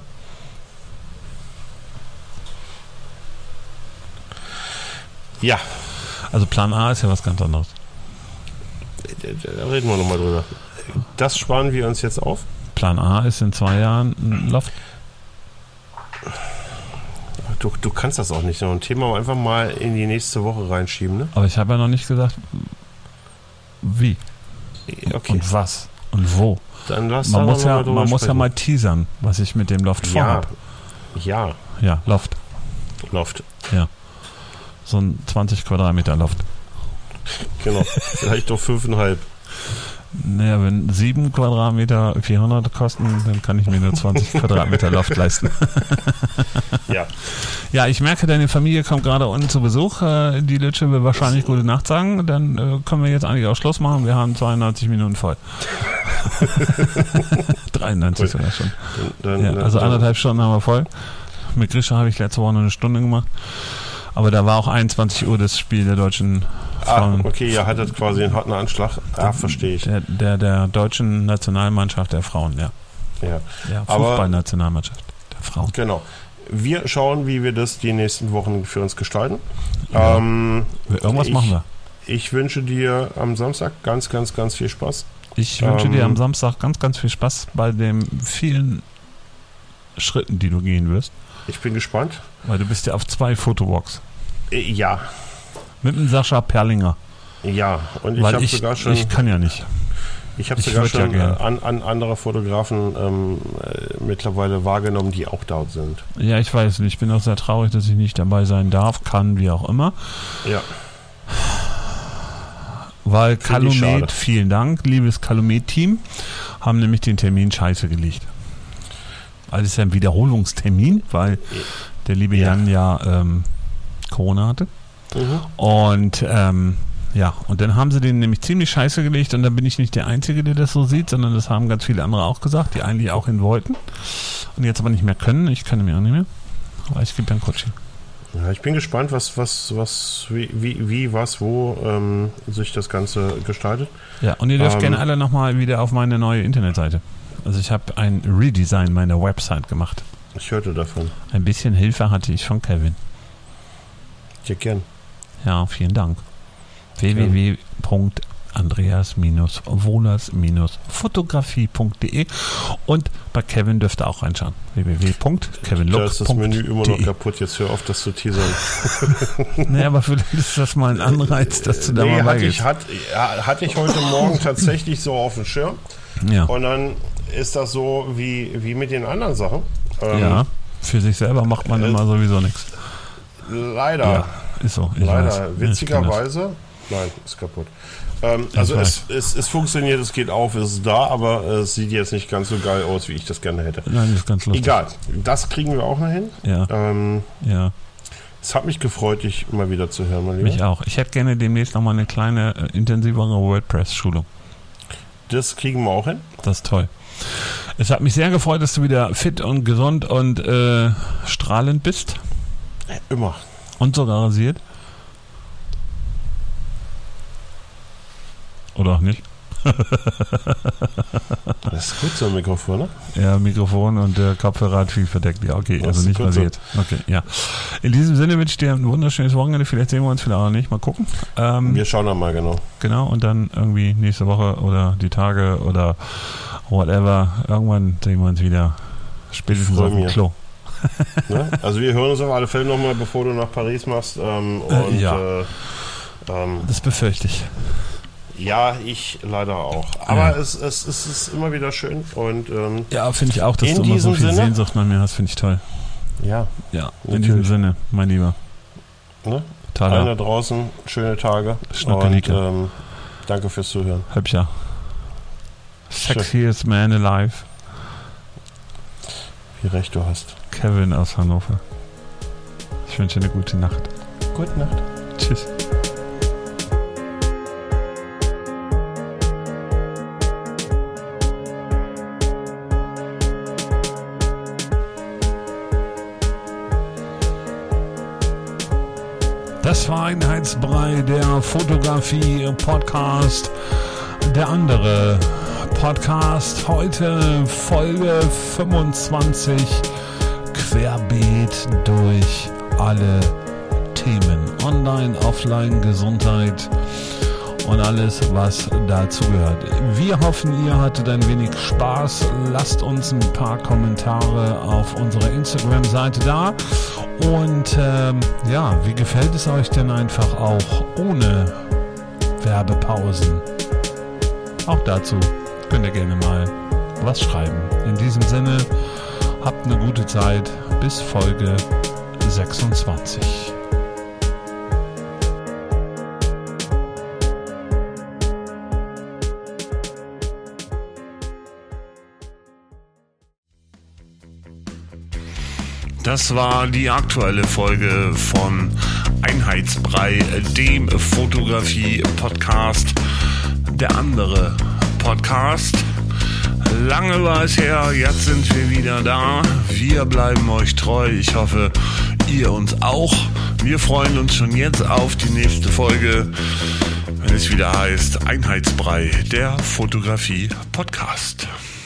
Ja. Also Plan A ist ja was ganz anderes. Da reden wir nochmal drüber. Das sparen wir uns jetzt auf. Plan A ist in 2 Jahren ein Loft. Du kannst das auch nicht. So ein Thema einfach mal in die nächste Woche reinschieben, ne? Aber ich habe ja noch nicht gesagt, wie. Okay. Und was und wo. Dann lass man muss ja mal teasern, was ich mit dem Loft vorhabe. Ja. Ja, Loft. Ja. So ein 20 Quadratmeter Loft. Genau. Vielleicht doch 5,5. Naja, wenn 7 Quadratmeter 400 kosten, dann kann ich mir nur 20 Quadratmeter Loft leisten. Ja. Ja, ich merke, deine Familie kommt gerade unten zu Besuch. Die Lütsche will wahrscheinlich gute Nacht sagen. Dann können wir jetzt eigentlich auch Schluss machen. Wir haben 92 Minuten voll. 93 sogar schon. Also 1,5 Stunden haben wir voll. Mit Grisha habe ich letzte Woche noch eine Stunde gemacht. Aber da war auch 21 Uhr das Spiel der deutschen Frauen. Okay, ihr hattet quasi einen harten Anschlag. Ja, verstehe ich. Der deutschen Nationalmannschaft der Frauen, ja. Ja, Fußballnationalmannschaft der Frauen. Genau. Wir schauen, wie wir das die nächsten Wochen für uns gestalten. Ja. Irgendwas machen wir. Ich wünsche dir am Samstag ganz, ganz, ganz viel Spaß. Ich wünsche dir am Samstag ganz, ganz viel Spaß bei den vielen Schritten, die du gehen wirst. Ich bin gespannt. Weil du bist ja auf 2 Fotowalks. Ja. Mit dem Sascha Perlinger. Ja, und ich habe sogar schon... Ich kann ja nicht. Ich habe sogar schon an andere Fotografen mittlerweile wahrgenommen, die auch da sind. Ja, ich weiß nicht. Ich bin auch sehr traurig, dass ich nicht dabei sein darf, kann, wie auch immer. Ja. Weil Calumet, vielen Dank, liebes Calumet-Team, haben nämlich den Termin scheiße gelegt. Also es ist ja ein Wiederholungstermin, weil der liebe Jan ja Corona hatte. Und und dann haben sie den nämlich ziemlich scheiße gelegt und dann bin ich nicht der Einzige, der das so sieht, sondern das haben ganz viele andere auch gesagt, die eigentlich auch hin wollten und jetzt aber nicht mehr können. Ich kann nämlich auch nicht mehr, aber ich gebe dann Coaching. Ja, ich bin gespannt, wo sich das Ganze gestaltet. Ja, und ihr dürft gerne alle nochmal wieder auf meine neue Internetseite. Also ich habe ein Redesign meiner Website gemacht. Ich hörte davon. Ein bisschen Hilfe hatte ich von Kevin. Ja, gern. Ja, vielen Dank. www.andreas-wohlers-fotografie.de und bei Kevin dürft ihr auch reinschauen. www.kevinlook.de. Da ist das Menü immer noch kaputt. Jetzt hör auf, das zu teasern. Naja, aber vielleicht ist das mal ein Anreiz, dass du da mal beigehst. Hatte ich heute Morgen tatsächlich so auf dem Schirm. Ja. Und dann ist das so wie mit den anderen Sachen. Ja, für sich selber macht man immer sowieso nichts. Leider. Ja, ist so. Leider. Witzigerweise. Nein, ist kaputt. Also es funktioniert, es geht auf, es ist da, aber es sieht jetzt nicht ganz so geil aus, wie ich das gerne hätte. Nein, das ist ganz lustig. Egal, das kriegen wir auch noch hin. Ja. Es hat mich gefreut, dich mal wieder zu hören, mein Lieber. Mich auch. Ich hätte gerne demnächst nochmal eine kleine, intensivere WordPress-Schulung. Das kriegen wir auch hin. Das ist toll. Es hat mich sehr gefreut, dass du wieder fit und gesund und strahlend bist. Immer. Und sogar rasiert. Oder auch nicht. Das ist gut, so ein Mikrofon, ne? Ja, Mikrofon und der Kopfhörer hat viel verdeckt. Ja, okay, das also nicht rasiert. So. Okay, ja. In diesem Sinne wünsche ich dir ein wunderschönes Wochenende. Vielleicht sehen wir uns, vielleicht auch nicht. Mal gucken. Wir schauen dann mal, genau. Genau, und dann irgendwie nächste Woche oder die Tage oder whatever. Irgendwann sehen wir uns wieder. Spätestens auf dem Klo. Ne? Also wir hören uns auf alle Fälle nochmal, bevor du nach Paris machst. Das befürchte ich. Ja, ich leider auch. Aber es ist immer wieder schön. Und, ja, finde ich auch, dass du immer so viel Sehnsucht nach mir hast, finde ich toll. Ja. Ja, in diesem Sinne, mein Lieber. Ne? Allen da draußen, schöne Tage. Und danke fürs Zuhören. Hübscher. Sexiest man alive. Wie recht du hast. Kevin aus Hannover. Ich wünsche dir eine gute Nacht. Gute Nacht. Tschüss. Das war Einheitsbrei, der Fotografie-Podcast, der andere Podcast. Heute Folge 25, querbeet durch alle Themen. Online, Offline, Gesundheit und alles, was dazugehört. Wir hoffen, ihr hattet ein wenig Spaß. Lasst uns ein paar Kommentare auf unserer Instagram-Seite da. Und wie gefällt es euch denn einfach auch ohne Werbepausen? Auch dazu könnt ihr gerne mal was schreiben. In diesem Sinne, habt eine gute Zeit. Bis Folge 26. Das war die aktuelle Folge von Einheitsbrei, dem Fotografie-Podcast. Der andere Podcast. Lange war es her, jetzt sind wir wieder da. Wir bleiben euch treu. Ich hoffe, ihr uns auch. Wir freuen uns schon jetzt auf die nächste Folge, wenn es wieder heißt Einheitsbrei, der Fotografie-Podcast.